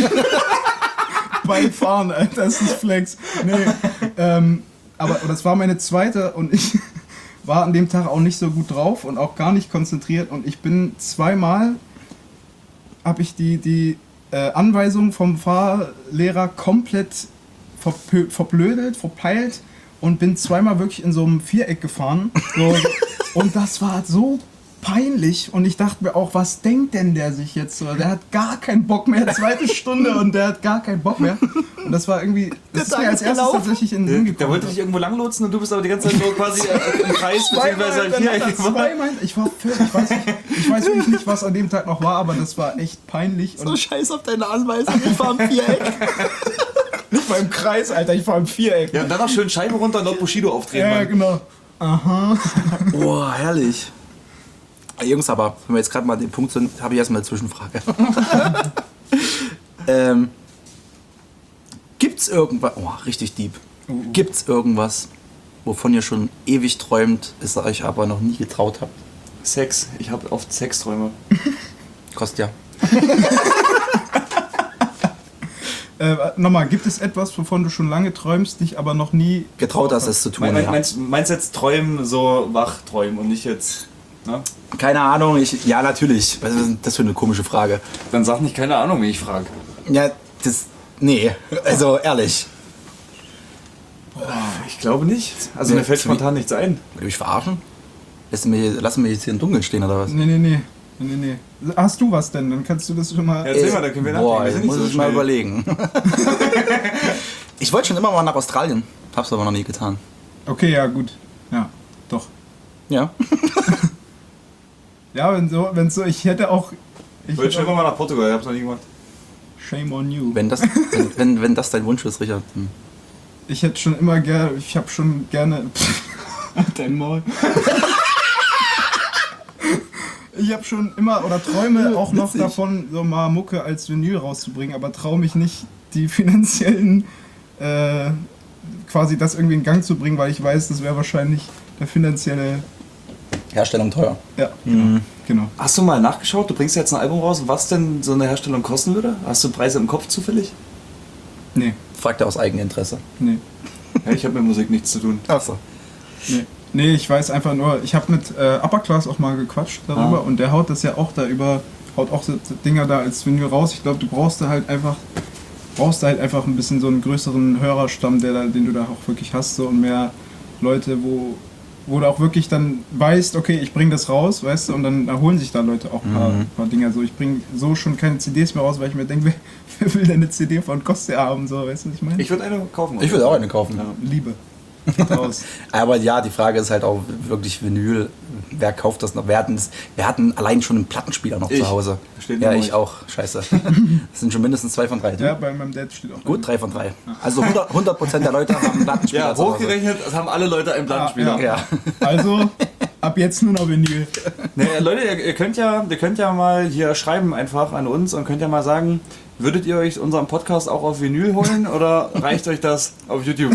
beim Fahren, Alter, das ist Flex. Nee, ähm, aber das war meine zweite und ich war an dem Tag auch nicht so gut drauf und auch gar nicht konzentriert und ich bin zweimal, habe ich die, die äh, Anweisung vom Fahrlehrer komplett verpö- verblödelt, verpeilt und bin zweimal wirklich in so einem Viereck gefahren. So, und das war so peinlich und ich dachte mir auch, was denkt denn der sich jetzt so? Der hat gar keinen Bock mehr, zweite Stunde und der hat gar keinen Bock mehr. Und das war irgendwie, das ist mir als erstes tatsächlich in den Sinn Der gekommen. wollte dich irgendwo langlotsen und du bist aber die ganze Zeit so quasi äh, im Kreis beziehungsweise ein Viereck. Zweimal, ich war völlig, ich weiß, nicht, ich weiß wirklich nicht, was an dem Tag noch war, aber das war echt peinlich. Und scheiß auf deine Anweisung, ich fahr im Viereck. nicht mal im Kreis, Alter, ich war im Viereck. Ja, und dann noch schön Scheibe runter und laut Bushido auftreten. Ja, Mann. genau. Aha. Boah, herrlich. Jungs, aber wenn wir jetzt gerade mal an dem Punkt sind, habe ich erstmal eine Zwischenfrage. ähm, gibt's irgendwas, oh, richtig deep. Gibt's irgendwas, wovon ihr schon ewig träumt, es euch aber noch nie getraut habt? Sex. Ich habe oft Sexträume. Kostja. Äh, nochmal, gibt es etwas, wovon du schon lange träumst, dich aber noch nie... Getraut hast, es zu tun. Mein, mein, ja. meinst, meinst jetzt träumen, so wach träumen und nicht jetzt Na? Keine Ahnung, ich. Ja, natürlich. Was ist das für eine komische Frage? Dann sag nicht keine Ahnung, wie ich frage. Ja, das. Nee, also ehrlich. Ich glaube nicht. Also Nee, mir fällt zu- spontan nichts ein. Will du mich verarschen? Lassen wir, lassen wir jetzt hier im Dunkeln stehen oder was? Nee, nee, nee. Nee, nee, nee. Hast du was denn? Dann kannst du das schon mal. Ja, erzähl mal, dann können wir Boah, nachdenken. Wir jetzt sind muss nicht so ich mal schnell. überlegen. Ich wollte schon immer mal nach Australien. Hab's aber noch nie getan. Okay, ja, gut. Ja, doch. Ja. Ja, wenn so, wenn so, ich hätte auch. Ich Ich wollte schon hätte immer auch mal nach Portugal, ich hab's noch nie gemacht. Shame on you. Wenn das, wenn, wenn, wenn das dein Wunsch ist, Richard. Hm. Ich hätte schon immer gerne. Ich habe schon gerne. Dein Maul. Ich habe schon immer oder träume auch noch Witzig. davon, so mal Mucke als Vinyl rauszubringen, aber traue mich nicht, die finanziellen, äh, quasi das irgendwie in Gang zu bringen, weil ich weiß, das wäre wahrscheinlich der finanzielle. Herstellung teuer. Ja, genau. genau. Hast du mal nachgeschaut, du bringst jetzt ein Album raus, was denn so eine Herstellung kosten würde? Hast du Preise im Kopf zufällig? Nee, Fragt er aus Eigeninteresse. nee, Ja, ich habe mit Musik nichts zu tun. Achso. nee. Nee, ich weiß einfach nur, ich habe mit äh, Upper Class auch mal gequatscht darüber Ah. und der haut das ja auch da über, haut auch so Dinger da als Vinyl raus. Ich glaube, du brauchst da halt einfach, brauchst da halt einfach ein bisschen so einen größeren Hörerstamm, der da, den du da auch wirklich hast, so und mehr Leute, wo, wo du auch wirklich dann weißt, okay, ich bringe das raus, weißt du, und dann erholen sich da Leute auch ein paar, Mhm. paar Dinger. So, ich bringe so schon keine C Ds mehr raus, weil ich mir denke, wer, wer will denn eine C D von Coste haben, so, weißt du, was ich meine? Ich würde eine kaufen. Ich würde auch eine kaufen. Ja. Liebe. Raus. Aber ja, die Frage ist halt auch wirklich Vinyl. Wer kauft das noch? Wir hatten, wir hatten allein schon einen Plattenspieler noch Ich. zu Hause. Steht Ja, neben ich euch. auch. Scheiße. Das sind schon mindestens zwei von drei. Ja, bei meinem Dad steht auch. Gut, drei von drei. Also hundert Prozent der Leute haben einen Plattenspieler Ja, zu Hause. hochgerechnet, das haben alle Leute einen Plattenspieler. Ah, Ja. Also, ab jetzt nur noch Vinyl. Naja, Leute, ihr, ihr, könnt ja, ihr könnt ja mal hier schreiben einfach an uns und könnt ja mal sagen, würdet ihr euch unseren Podcast auch auf Vinyl holen oder reicht euch das auf YouTube?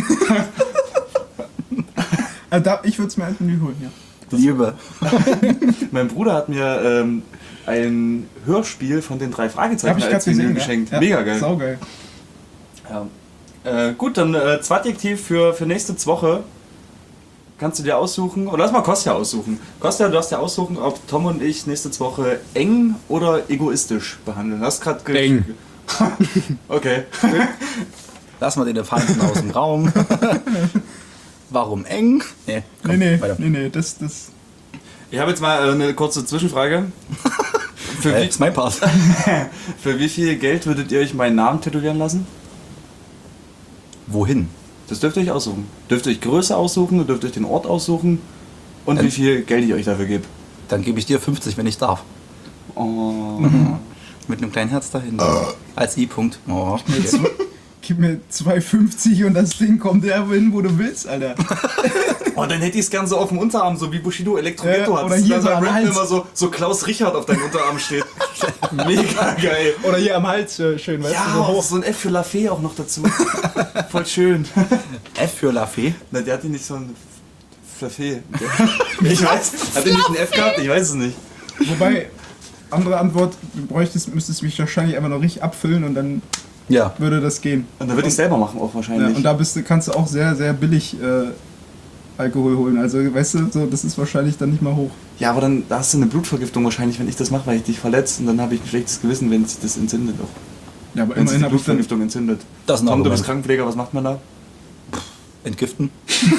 Also da, ich würde es mir als Vinyl holen, ja. Liebe. Mein Bruder hat mir ähm, ein Hörspiel von den drei Fragezeichen Hab ich als gerade Vinyl gesehen. geschenkt. Ja. Mega geil. Saugeil. Ja. Äh, gut, dann äh, Zweitadjektiv für, für nächste Woche. Kannst du dir aussuchen, oder lass mal Kostja aussuchen. Kostja, du darfst dir aussuchen, ob Tom und ich nächste Woche eng oder egoistisch behandeln. Hast gerade Eng. Okay. Lass mal den Elefanten aus dem Raum. Warum eng? Nee, komm, Nee, nee, weiter. nee, nee, das, das. Ich habe jetzt mal äh, eine kurze Zwischenfrage. Für, Äh, wie, ist mein Part. für wie viel Geld würdet ihr euch meinen Namen tätowieren lassen? Wohin? Das dürft ihr euch aussuchen. Dürft ihr euch Größe aussuchen, dürft ihr euch den Ort aussuchen und Ähm. wie viel Geld ich euch dafür gebe. Dann gebe ich dir fünfzig, wenn ich darf. Oh. Mit einem kleinen Herz dahinter. Als I-Punkt. Oh, Jetzt, gib mir zwei fünfzig und das Ding kommt der hin, wo du willst, Alter. Oh, dann hätte ich es gern so auf dem Unterarm, so wie Bushido Elektroghetto Ja, hat. oder dass hier dann so beim am Rappen Hals. immer so, so Klaus Richard auf deinem Unterarm steht. Mega geil. Oder hier am Hals, äh, schön, weißt Ja, du, so hoch. so ein F für La Fee auch noch dazu. Voll schön. F für La Fee. Na, der hat die nicht so ein La Fee. Ich weiß, hat der nicht ein F gehabt? Ich weiß es nicht. Wobei, andere Antwort, du bräuchtest, müsstest mich wahrscheinlich einfach noch richtig abfüllen und dann Ja. würde das gehen. Und dann würde ich selber machen auch Ja, wahrscheinlich. und da bist du, kannst du auch sehr, sehr billig äh, Alkohol holen. Also, weißt du, so, das ist wahrscheinlich dann nicht mal hoch. Ja, aber dann da hast du eine Blutvergiftung wahrscheinlich, wenn ich das mache, weil ich dich verletze. Und dann habe ich ein schlechtes Gewissen, wenn sich das entzündet auch. Ja, aber Wenn sich immerhin die habe ich dann. Blutvergiftung entzündet. Das ist ein Tom, du Argument. bist Krankenpfleger, was macht man da? Entgiften.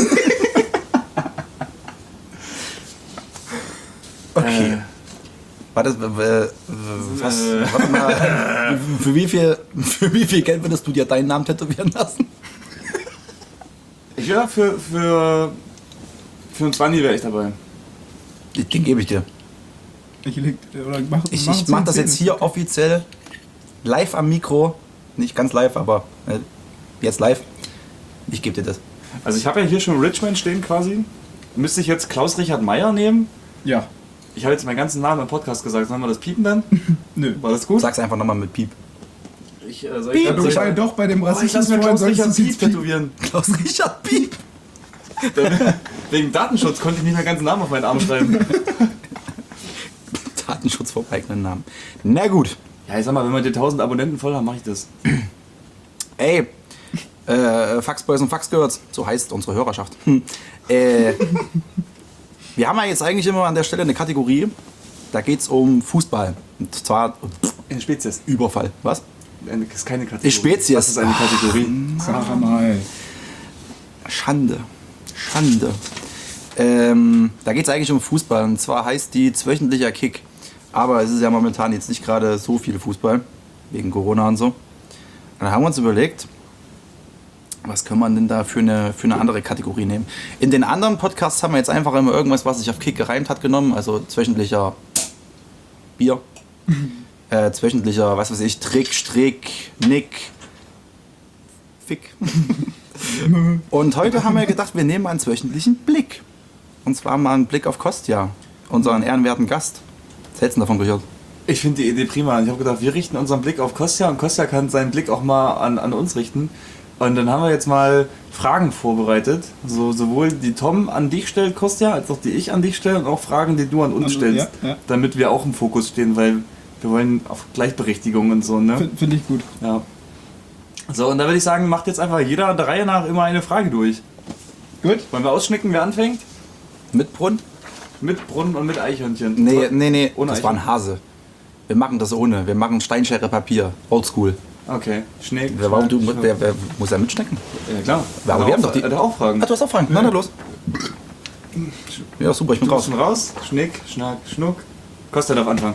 Okay. Äh, warte, äh, was, Äh. warte mal, für wie, viel, für wie viel Geld würdest du dir deinen Namen tätowieren lassen? Ich wäre für, für, für ein zwanzig wäre ich dabei. Den gebe ich dir. Ich leg, oder mach, Ich, mach ich mache das zehn, jetzt zehn. hier offiziell live am Mikro. Nicht ganz live, aber äh, jetzt live. Ich gebe dir das. Also ich habe ja hier schon Richmond stehen quasi. Müsste ich jetzt Klaus Richard Meyer nehmen? Ja, Ich habe jetzt meinen ganzen Namen im Podcast gesagt. Sollen wir das piepen dann? nö. War das gut? Sag's einfach nochmal mit Piep. Ich, äh, soll Ja, ich, du, soll ich, weil doch bei dem oh, ich Rassismus lass mir vorhin Klaus sollst du Richard es jetzt Piep piepen. tätowieren. Klaus Richard Piep. Wegen Datenschutz konnte ich nicht meinen ganzen Namen auf meinen Arm schreiben. Datenschutz vor eigenen Namen. Na gut. Ja, ich sag mal, wenn wir die tausend Abonnenten voll haben, mache ich das. Ey, äh, Faxboys und Faxgirls, so heißt unsere Hörerschaft. Hm. Äh, Wir haben ja jetzt eigentlich immer an der Stelle eine Kategorie, da geht es um Fußball. Und zwar Eine Spezies. Überfall. Was? Das ist keine Kategorie. Die Spezies. Das ist eine Kategorie. Sag mal. Schande. Schande. Ähm, da geht es eigentlich um Fußball. Und zwar heißt die zwöchentlicher Kick. Aber es ist ja momentan jetzt nicht gerade so viel Fußball. Wegen Corona und so. Und dann haben wir uns überlegt, was kann man denn da für eine, für eine andere Kategorie nehmen? In den anderen Podcasts haben wir jetzt einfach immer irgendwas, was sich auf Kick gereimt hat, genommen. Also zwöchentlicher Bier. äh, zwöchentlicher, was weiß ich, Trick, Strick, Nick, Fick. Und heute haben wir gedacht, wir nehmen einen zwöchentlichen Blick. Und zwar mal einen Blick auf Kostja, unseren ehrenwerten Gast. Was hältst du davon, Richard? Ich finde die Idee prima. Ich habe gedacht, wir richten unseren Blick auf Kostja und Kostja kann seinen Blick auch mal an, an uns richten. Und dann haben wir jetzt mal Fragen vorbereitet. So, sowohl die Tom an dich stellt, Kostja, als auch die ich an dich stelle und auch Fragen, die du an uns Also, stellst. ja, ja. Damit wir auch im Fokus stehen, weil wir wollen auf Gleichberechtigung und so, ne? Finde ich gut. Ja. So, und da würde ich sagen, macht jetzt einfach jeder der Reihe nach immer eine Frage durch. Gut. Wollen wir ausschnicken, wer anfängt? Mit Brunnen? Mit Brunnen und mit Eichhörnchen. Nee, nee, nee, Ohne das war ein Hase. Wir machen das ohne. Wir machen Steinschere Papier. Oldschool. Okay, Schneck. Wer, warum, du, Schnack, wer, wer muss er mitschnecken? Ja, klar. Ja, aber Hat wir er haben auch- doch die- hat er auch Fragen. Ah, du hast auch Fragen. Na, na los. Ja, super, ich bin Du raus. bist schon raus. Schnick, Schnack, Schnuck. Kostja darf anfangen.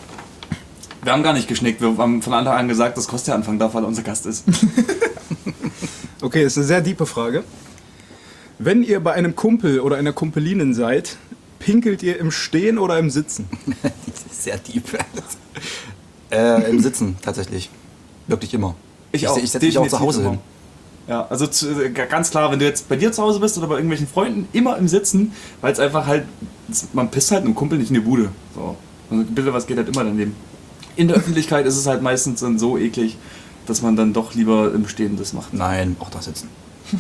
Wir haben gar nicht geschnickt. Wir haben von Anfang an gesagt, dass Kostja anfangen darf, weil er unser Gast ist. Okay, das ist eine sehr diepe Frage. Wenn ihr bei einem Kumpel oder einer Kumpelinin seid, pinkelt ihr im Stehen oder im Sitzen? Sehr deep. äh, Im Sitzen, tatsächlich. Wirklich immer. Ich ich auch, ich setze mich auch zu definitiv Hause immer. hin. Ja, also zu, äh, ganz klar, wenn du jetzt bei dir zu Hause bist oder bei irgendwelchen Freunden, immer im Sitzen, weil es einfach halt, man pisst halt einem Kumpel nicht in die Bude. So. Und bitte, was geht halt immer daneben. In der Öffentlichkeit ist es halt meistens dann so eklig, dass man dann doch lieber im Stehen das macht. Nein, auch da sitzen.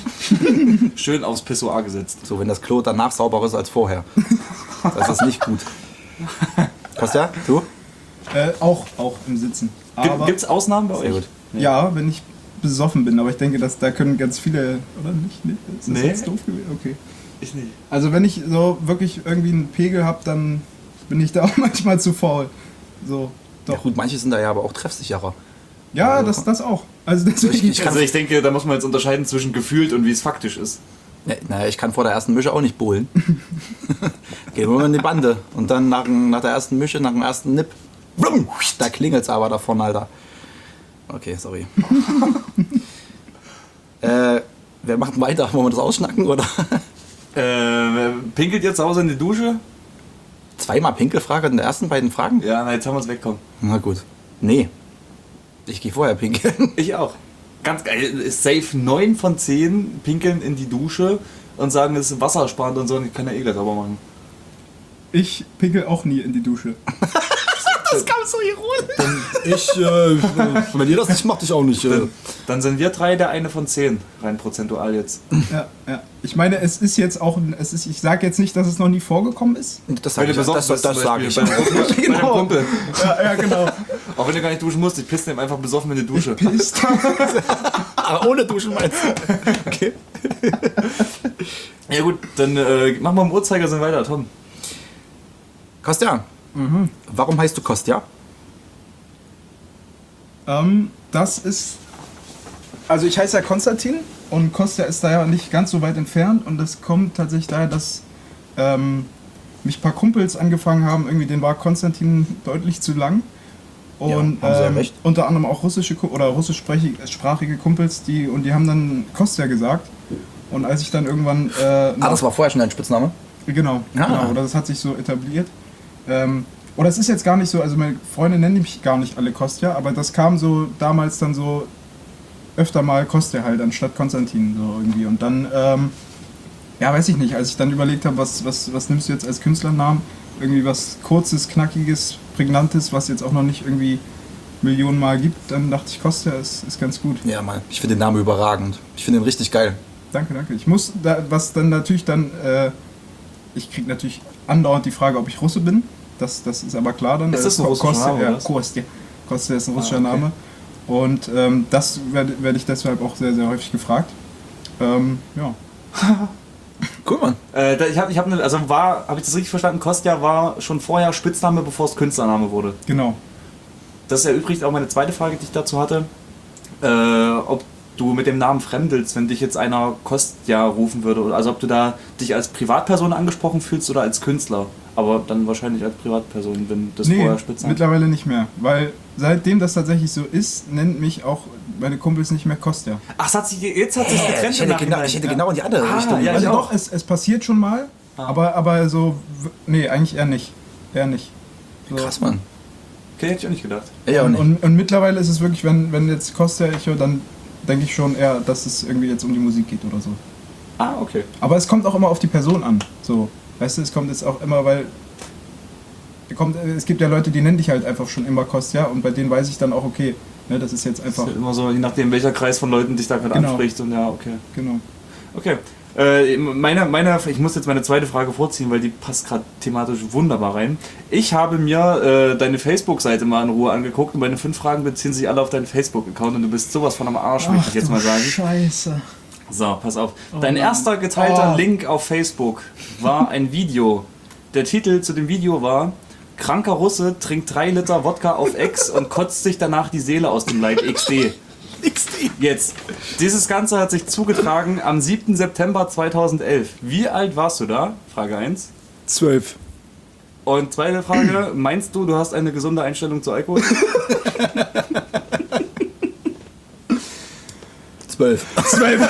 Schön aufs Pissoir gesetzt. So, wenn das Klo danach sauberer ist als vorher. Das ist nicht gut. Kostja, du? Äh, auch, auch im Sitzen. Aber, Gibt es Ausnahmen bei Sehr euch? gut. ja, wenn ich besoffen bin, aber ich denke, dass da können ganz viele, oder nicht? Nee, ist das Nee. jetzt doof gewesen? Okay. Ich nicht. Also wenn ich so wirklich irgendwie einen Pegel habe, dann bin ich da auch manchmal zu faul. So, Ja, doch. gut, manche sind da ja aber auch treffsicherer. Ja, das, das auch. Also deswegen, Ich kann- Also ich denke, da muss man jetzt unterscheiden zwischen gefühlt und wie es faktisch ist. Ja, naja, ich kann vor der ersten Mische auch nicht bohlen. Gehen wir mal in die Bande. Und dann nach, dem- nach der ersten Mische, nach dem ersten Nipp, blum, da klingelt es aber davon, Alter. Okay, sorry. äh, wer macht weiter? Wollen wir das ausschnacken, oder? Äh, pinkelt ihr zu Hause in die Dusche? Zweimal Pinkelfrage in den ersten beiden Fragen? Ja, na, jetzt haben wir es wegkommen. Na gut. Nee. Ich gehe vorher pinkeln. Ich auch. Ganz geil. Ist safe neun von zehn pinkeln in die Dusche und sagen, es ist wassersparend und so und ich kann ja eh gleich sauber machen. ich pinkel auch nie in die Dusche. Das kam so ironisch. Ich, äh, wenn ihr das nicht macht, ich auch nicht. Äh. Dann, dann sind wir drei der eine von zehn, rein prozentual jetzt. Ja, ja. Ich meine, es ist jetzt auch, ein- es ist, ich sage jetzt nicht, dass es noch nie vorgekommen ist. Das Weil sage du ich, besoffen das, bist das, zum sage ich. Beispiel Bei, einem Kumpel- bei einem Kumpel. Ja, ja, genau. Auch wenn du gar nicht duschen musst, ich pisse ihm einfach besoffen in die Dusche. Pisst. Aber ohne Duschen meinst du? Okay. Ja gut, dann äh, machen wir im Uhrzeigersinn weiter, Tom. Kostja, warum heißt du Kostja? Ähm, das ist. Also ich heiße ja Konstantin und Kostja ist da ja nicht ganz so weit entfernt und das kommt tatsächlich daher, dass ähm, mich ein paar Kumpels angefangen haben, irgendwie den war Konstantin deutlich zu lang. Und Ja, haben sie ja ähm, recht. unter anderem auch russische Ku- oder russischsprachige Kumpels, die und die haben dann Kostja gesagt. Und als ich dann irgendwann äh, Ah, das war vorher schon dein Spitzname? Genau, Ah. genau, oder das hat sich so etabliert. Ähm, oder es ist jetzt gar nicht so, also meine Freunde nennen mich gar nicht alle Kostja, aber das kam so damals dann so öfter mal Kostja halt anstatt Konstantin so irgendwie. Und dann, ähm, ja, weiß ich nicht, als ich dann überlegt habe, was, was, was nimmst du jetzt als Künstlernamen? Irgendwie was Kurzes, Knackiges, Prägnantes, was jetzt auch noch nicht irgendwie Millionen Mal gibt, dann dachte ich, Kostja ist, ist ganz gut. Ja, Mann. Ich finde den Namen überragend. Ich finde ihn richtig geil. Danke, danke. Ich muss, da, was dann natürlich dann, äh, ich kriege natürlich andauernd die Frage, ob ich Russe bin. Das, das ist aber klar dann. Ist das ein Ko- russischer Kostja, Name, ja, oder was? Kostja. Kostja ist ein russischer Ah, okay. Name. Und ähm, das werde werd ich deshalb auch sehr, sehr häufig gefragt. Ähm, ja. Cool, Mann. Äh, da, ich habe, ich hab ne, also war, habe ich das richtig verstanden? Kostja war schon vorher Spitzname, bevor es Künstlername wurde. Genau. Das erübrigt auch meine zweite Frage, die ich dazu hatte. Äh, ob du mit dem Namen fremdelst, wenn dich jetzt einer Kostja rufen würde. Oder, also ob du da dich als Privatperson angesprochen fühlst oder als Künstler. Aber dann wahrscheinlich als Privatperson, wenn das Nee, vorher Spitzname. mittlerweile nicht mehr. Weil seitdem das tatsächlich so ist, nennt mich auch meine Kumpels nicht mehr Kostja. Ach, es hat sich, jetzt hat sich Äh, getrennt. ich im hätte, genau, Nachhinein. ich hätte genau in die andere Ah, Richtung. ja, Also ich Also auch. doch, es, es passiert schon mal, Ah. aber, aber so, w- nee, eigentlich eher nicht. Eher nicht. So. Krass, Mann. Okay, hätte ich auch nicht gedacht. Ja, auch Und, nicht. und, und mittlerweile ist es wirklich, wenn, wenn jetzt Kostja ich höre, dann denke ich schon eher, dass es irgendwie jetzt um die Musik geht oder so. Ah, okay. Aber es kommt auch immer auf die Person an. So, weißt du, es kommt jetzt auch immer, weil kommt, es gibt ja Leute, die nennen dich halt einfach schon immer Kostja und bei denen weiß ich dann auch, okay, ne, das ist jetzt Das einfach, ist ja immer so, je nachdem, welcher Kreis von Leuten dich da gerade Genau. anspricht. Und ja, okay. genau. Okay. Äh, meine, meine, ich muss jetzt meine zweite Frage vorziehen, weil die passt gerade thematisch wunderbar rein. Ich habe mir äh, deine Facebook-Seite mal in Ruhe angeguckt und meine fünf Fragen beziehen sich alle auf deinen Facebook-Account und du bist sowas von am Arsch, möchte ich jetzt mal sagen. Scheiße. So, pass auf. Oh Dein Mann. erster geteilter Oh. Link auf Facebook war ein Video. Der Titel zu dem Video war: Kranker Russe trinkt drei Liter Wodka auf Ex und kotzt sich danach die Seele aus dem Leib. X D. Jetzt, dieses Ganze hat sich zugetragen am siebten September zweitausendelf. Wie alt warst du da? Frage eins. Zwölf. Und zweite Frage, meinst du, du hast eine gesunde Einstellung zu Alkohol? Zwölf. Zwölf.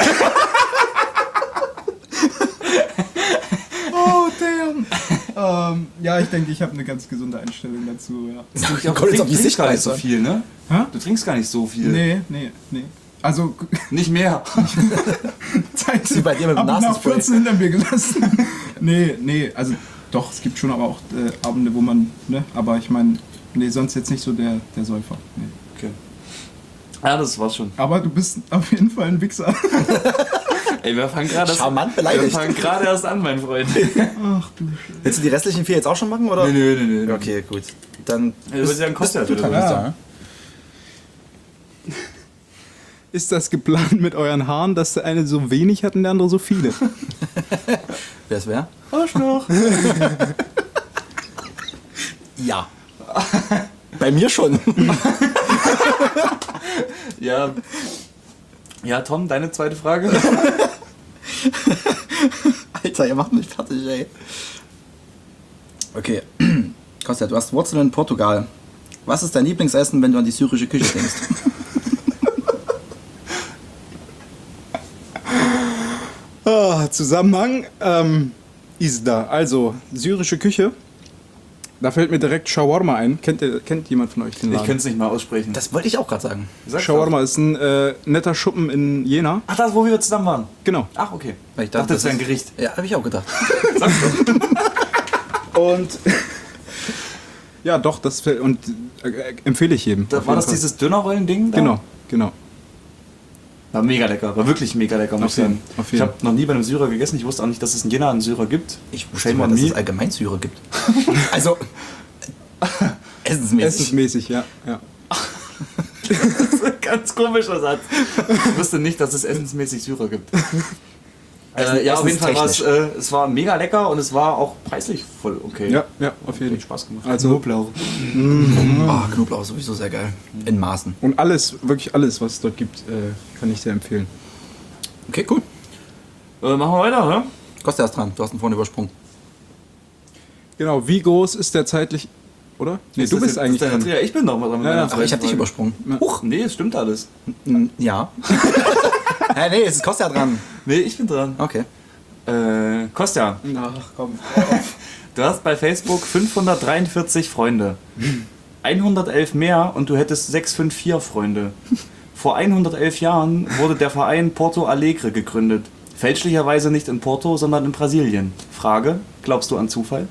Oh, damn. ähm, ja, ich denke, ich habe eine ganz gesunde Einstellung dazu, ja. Du Kommt jetzt auf die trinkst gar nicht Sichtweise so an. viel, ne? Hä? Du trinkst gar nicht so viel. Nee, nee, nee. Also, Nicht mehr. Zeit Wie bei dir mit dem hab ich nach Nasenspray. vierzehn hinter mir gelassen. nee, nee, also doch, es gibt schon aber auch äh, Abende, wo man, ne, aber ich meine, nee, sonst jetzt nicht so der, der Säufer. Nee. Okay. Ja, das war's schon. Aber du bist auf jeden Fall ein Wichser. Ey, wir fangen gerade erst, Charmant wir beleidigt. fangen gerade erst an, mein Freund. Ach du Scheiße. Willst du die restlichen vier jetzt auch schon machen, oder? Nee, nee, nee, nee. Okay, gut. Dann Ja, du würdest ja einen Kostja bist du oder dran, so. würde ich sagen. Ist das geplant mit euren Haaren, dass der eine so wenig hat und der andere so viele? Wer es wer? Arschloch. Ja. Bei mir schon. Ja. Ja, Tom, deine zweite Frage? Alter, ihr macht mich fertig, ey. Okay. Kostja, du hast Wurzeln in Portugal. Was ist dein Lieblingsessen, wenn du an die syrische Küche denkst? Ah, Zusammenhang ähm, ist da. Also, syrische Küche. Da fällt mir direkt Shawarma ein. Kennt, ihr, kennt jemand von euch den Ich Laden? könnte es nicht mal aussprechen. Das wollte ich auch gerade sagen. Sag's Shawarma ist ein äh, netter Schuppen in Jena. Ach, das, wo wir zusammen waren. Genau. Ach, okay. Weil ich dachte, das wäre ein ist- Gericht. Ja, habe ich auch gedacht. Und ja, doch, das fällt- und äh, empfehle ich jedem. Da auf war jeden das Fall. dieses Dönerrollen-Ding? Da? Genau, genau. War mega lecker. War wirklich mega lecker, muss Auf ich jeden- sagen. auf Ich jeden. habe noch nie bei einem Syrer gegessen. Ich wusste auch nicht, dass es in Jena einen Syrer gibt. Ich wusste Shame mal, on dass me. es allgemein Syre gibt. Also, essensmäßig. Essensmäßig, ja. ja. Ganz komischer Satz. Ich wusste nicht, dass es essensmäßig Syrer gibt. Äh, ja, auf jeden Fall war es, äh, es war mega lecker und es war auch preislich voll okay. Ja, ja, auf jeden Hat Fall. Spaß gemacht. Also- Knoblauch. Oh, Knoblauch sowieso sehr geil. In Maßen. Und alles, wirklich alles, was es dort gibt, äh, kann ich sehr empfehlen. Okay, cool. Äh, machen wir weiter, ne? Kostja ist dran. Du hast ihn vorhin übersprungen. Genau, wie groß ist der zeitlich, oder? Nee, Ist du das bist jetzt- eigentlich ist der- dran. Ja, ich bin doch mal dran. mit Ja, meiner ja. Aber ich zweiten habe dich Frage. übersprungen. Huch, nee, es stimmt alles. Mm, Ja. Hä, nee, es ist Kostja dran. Nee, ich bin dran. Okay. Äh, Kostja, Ach komm. du hast bei Facebook fünfhundertdreiundvierzig Freunde. hundertelf mehr und du hättest sechshundertfünfundfünfzig Freunde. Vor hundertelf Jahren wurde der Verein Porto Alegre gegründet. Fälschlicherweise nicht in Porto, sondern in Brasilien. Frage, glaubst du an Zufall?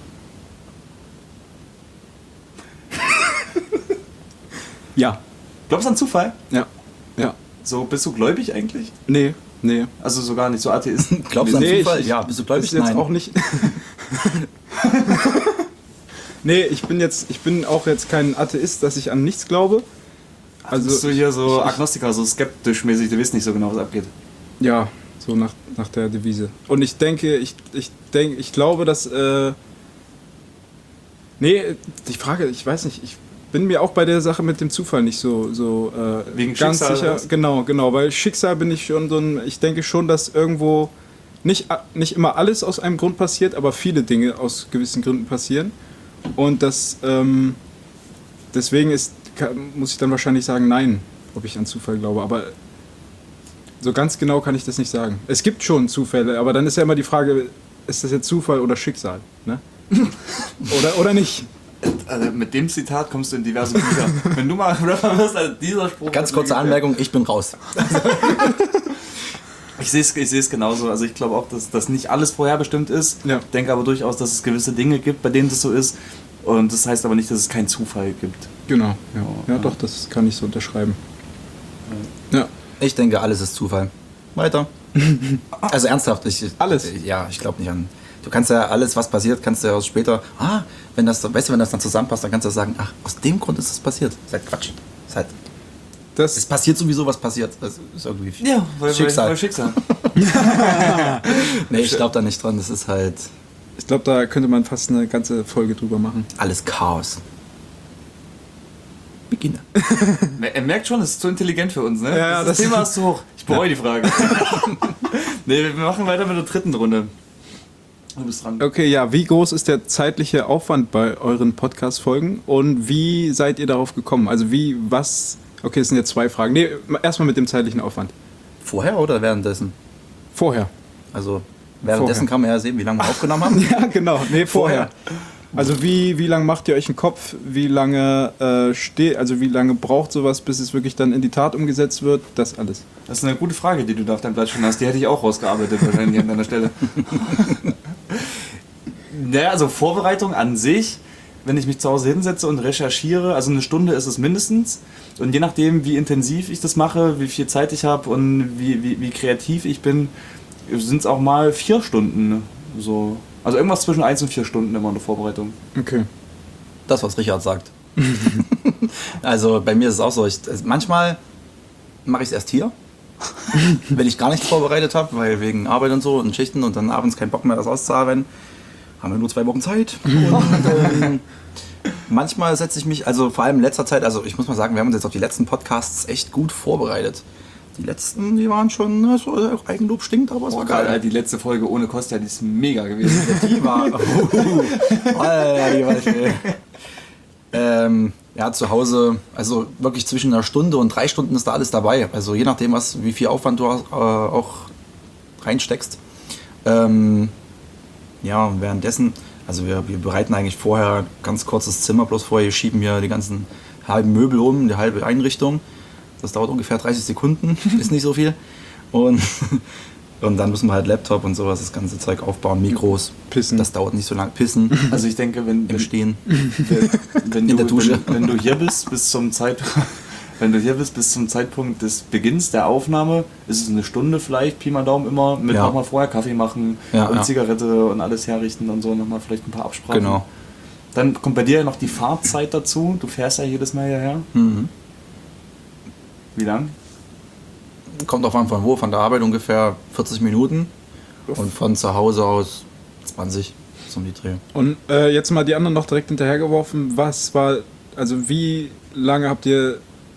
Ja, Glaubst du an Zufall? ja, ja. So, bist du gläubig eigentlich? Nee, nee. Also so gar nicht, so Atheist. Glaubst du an Nee, Zufall? ich- Ja. Bist du Das gläubig? ist jetzt Nein. auch nicht. Nee, ich bin jetzt, ich bin auch jetzt kein Atheist, dass ich an nichts glaube. Also bist du hier so Agnostiker, so skeptisch mäßig, du weißt nicht so genau, was abgeht. Ja, So nach, nach der Devise. Und ich denke, ich, ich denke, ich glaube, dass. Äh nee, die Frage, ich weiß nicht, ich bin mir auch bei der Sache mit dem Zufall nicht so, so äh, Wegen ganz Schicksal, sicher. oder? Genau, genau, weil Schicksal bin ich schon so ein. Ich denke schon, dass irgendwo nicht, nicht immer alles aus einem Grund passiert, aber viele Dinge aus gewissen Gründen passieren. Und das ähm, deswegen ist, kann, muss ich dann wahrscheinlich sagen, nein, ob ich an Zufall glaube. Aber so ganz genau kann ich das nicht sagen. Es gibt schon Zufälle, aber dann ist ja immer die Frage, ist das jetzt Zufall oder Schicksal? Ne? oder, oder nicht? Also mit dem Zitat kommst du in diverse Bücher. Wenn du mal Rapper wirst, also dieser Spruch... Ganz kurze Anmerkung, ich bin raus. Ich sehe es ich sehe es genauso. Also ich glaube auch, dass das nicht alles vorherbestimmt ist. Ja. Ich denke aber durchaus, dass es gewisse Dinge gibt, bei denen das so ist. Und das heißt aber nicht, dass es keinen Zufall gibt. Genau, ja. Ja, Ja. doch, das kann ich so unterschreiben. Ja. Ich denke, alles ist Zufall. Weiter. Also ernsthaft, ich, Alles? Ja, ich glaube nicht an. Du kannst ja alles, was passiert, kannst du ja später, ah, wenn das, weißt du, wenn das dann zusammenpasst, dann kannst du sagen, ach, aus dem Grund ist das passiert. Das ist halt Quatsch. Das ist halt, Das, es passiert sowieso, was passiert. Das ist irgendwie Ja, weil Schicksal. Weil Schicksal. Nee, ich glaube da nicht dran. Das ist halt ich glaube, da könnte man fast eine ganze Folge drüber machen. alles Chaos. Beginne. Er merkt schon, es ist zu intelligent für uns, ne? Ja, ja, das, das- Thema ist zu hoch. Ich bereue die Frage. Nee, wir machen weiter mit der dritten Runde. Du bist dran. Okay, ja, wie groß ist der zeitliche Aufwand bei euren Podcast-Folgen und wie seid ihr darauf gekommen? Also wie, was, okay, das sind jetzt zwei Fragen. Nee, erstmal mit dem zeitlichen Aufwand. Vorher oder währenddessen? Vorher. Also währenddessen Vorher. kann man ja sehen, wie lange wir aufgenommen haben. Ja, genau, nee, vorher. Also wie, wie lange macht ihr euch einen Kopf? Wie lange äh, steht, also wie lange braucht sowas, bis es wirklich dann in die Tat umgesetzt wird? Das alles. Das ist eine gute Frage, die du da auf deinem Blatt schon hast. Die hätte ich auch rausgearbeitet wahrscheinlich an deiner Stelle. Naja, also Vorbereitung an sich, wenn ich mich zu Hause hinsetze und recherchiere, also eine Stunde ist es mindestens. Und je nachdem, wie intensiv ich das mache, wie viel Zeit ich habe und wie, wie, wie kreativ ich bin, sind es auch mal vier Stunden. So. Also irgendwas zwischen eins und vier Stunden immer in der Vorbereitung. Okay. Das, was Richard sagt. Also bei mir ist es auch so. Ich, also manchmal mache ich es erst hier, wenn ich gar nichts vorbereitet habe, weil wegen Arbeit und so und Schichten und dann abends keinen Bock mehr, das auszuarbeiten. Haben wir nur zwei Wochen Zeit. Und, ähm, manchmal setze ich mich, also vor allem in letzter Zeit, also ich muss mal sagen, wir haben uns jetzt auf die letzten Podcasts echt gut vorbereitet. Die letzten, die waren schon, also Eigenlob stinkt, aber es war geil. Die letzte Folge ohne Kostja, die ist mega gewesen. Die war. Uh, Alter, die war schön. Ähm, ja, zu Hause, also wirklich zwischen einer Stunde und drei Stunden ist da alles dabei. Also je nachdem, was, wie viel Aufwand du hast, äh, auch reinsteckst. Ähm, ja, und währenddessen, also wir, wir bereiten eigentlich vorher ganz kurzes Zimmer bloß vor, hier schieben wir die ganzen halben Möbel um, die halbe Einrichtung. Das dauert ungefähr dreißig Sekunden, ist nicht so viel. Und, und dann müssen wir halt Laptop und sowas, das ganze Zeug aufbauen, Mikros. Pissen. Das dauert nicht so lange. Pissen Also ich denke, wenn, im wenn, Stehen. wenn, In du, der Dusche. Wenn, wenn du hier bist bis zum Zeit, wenn du hier bist bis zum Zeitpunkt des Beginns der Aufnahme, ist es eine Stunde vielleicht, Pi mal Daumen immer, mit Ja. nochmal vorher Kaffee machen Ja, und ja. Zigarette und alles herrichten und so, nochmal vielleicht ein paar Absprachen. Genau. Dann kommt bei dir ja noch die Fahrzeit dazu. Du fährst ja jedes Mal hierher. Mhm. Wie lang? Kommt auf an von wo, von der Arbeit ungefähr vierzig Minuten und von zu Hause aus zwanzig, so um die Dreh. Und äh, jetzt mal die anderen noch direkt hinterhergeworfen. Was war, also wie lange habt ihr...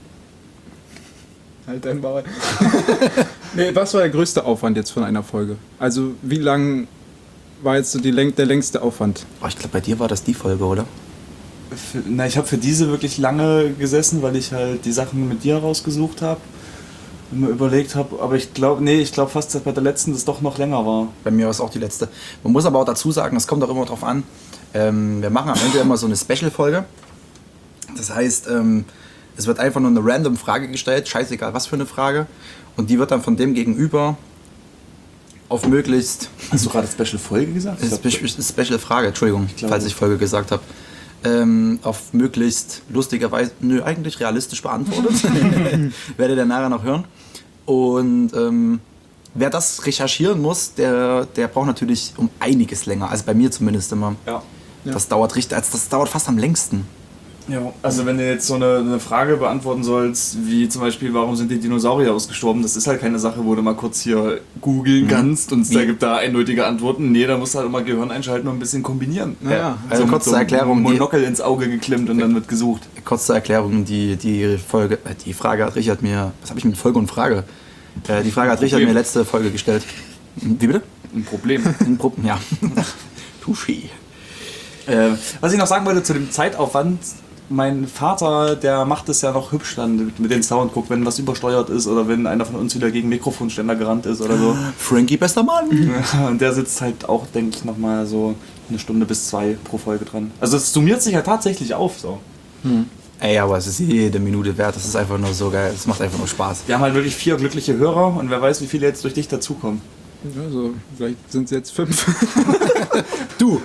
Halt dein Maul. Nee, was war der größte Aufwand jetzt von einer Folge? Also wie lang war jetzt so die Läng der längste Aufwand? Oh, ich glaube, bei dir war das die Folge, oder? Für, na, ich habe für diese wirklich lange gesessen, weil ich halt die Sachen mit dir rausgesucht habe und mir überlegt habe. Aber ich glaube, nee, ich glaube fast, dass bei der letzten das doch noch länger war. Bei mir war es auch die letzte. Man muss aber auch dazu sagen, es kommt auch immer drauf an. Ähm, wir machen am Ende immer so eine Special-Folge. Das heißt, ähm, es wird einfach nur eine random Frage gestellt, scheißegal was für eine Frage. Und die wird dann von dem Gegenüber auf möglichst... Hast du gerade Special-Folge gesagt? Ich glaub, Spe Special-Frage, Entschuldigung, glaube- falls ich Folge gesagt habe. Ähm, auf möglichst lustigerweise, nö, eigentlich realistisch beantwortet. Werdet ihr nachher noch hören. Und ähm, wer das recherchieren muss, der, der braucht natürlich um einiges länger. Also bei mir zumindest immer. ja. Das dauert richtig, also das dauert fast am längsten. Ja, also wenn du jetzt so eine, eine Frage beantworten sollst, wie zum Beispiel, warum sind die Dinosaurier ausgestorben, das ist halt keine Sache, wo du mal kurz hier googeln kannst und es da gibt da eindeutige Antworten. Nee, da musst du halt immer Gehirn einschalten und ein bisschen kombinieren. Naja, Also so kurz mit zur Erklärung, so die- Monokel ins Auge geklemmt und dann wird gesucht. Kurz zur Erklärung, die, die Folge, äh, die Frage hat Richard mir, was habe ich mit Folge und Frage? Äh, die Frage hat Richard Problem. mir letzte Folge gestellt. Wie bitte? Ein Problem. In Gruppen, ja. Touché. Äh, was ich noch sagen wollte zu dem Zeitaufwand, mein Vater, der macht es ja noch hübsch dann mit, mit dem Sound, guckt, wenn was übersteuert ist oder wenn einer von uns wieder gegen Mikrofonständer gerannt ist oder so. Frankie, bester Mann. Ja, und der sitzt halt auch, denke ich, nochmal so eine Stunde bis zwei pro Folge dran. Also es summiert sich ja tatsächlich auf so. Ey, aber es ist jede Minute wert, das ist einfach nur so geil, es macht einfach nur Spaß. Wir haben halt wirklich vier glückliche Hörer und wer weiß, wie viele jetzt durch dich dazukommen. Also, vielleicht sind es jetzt fünf. Du!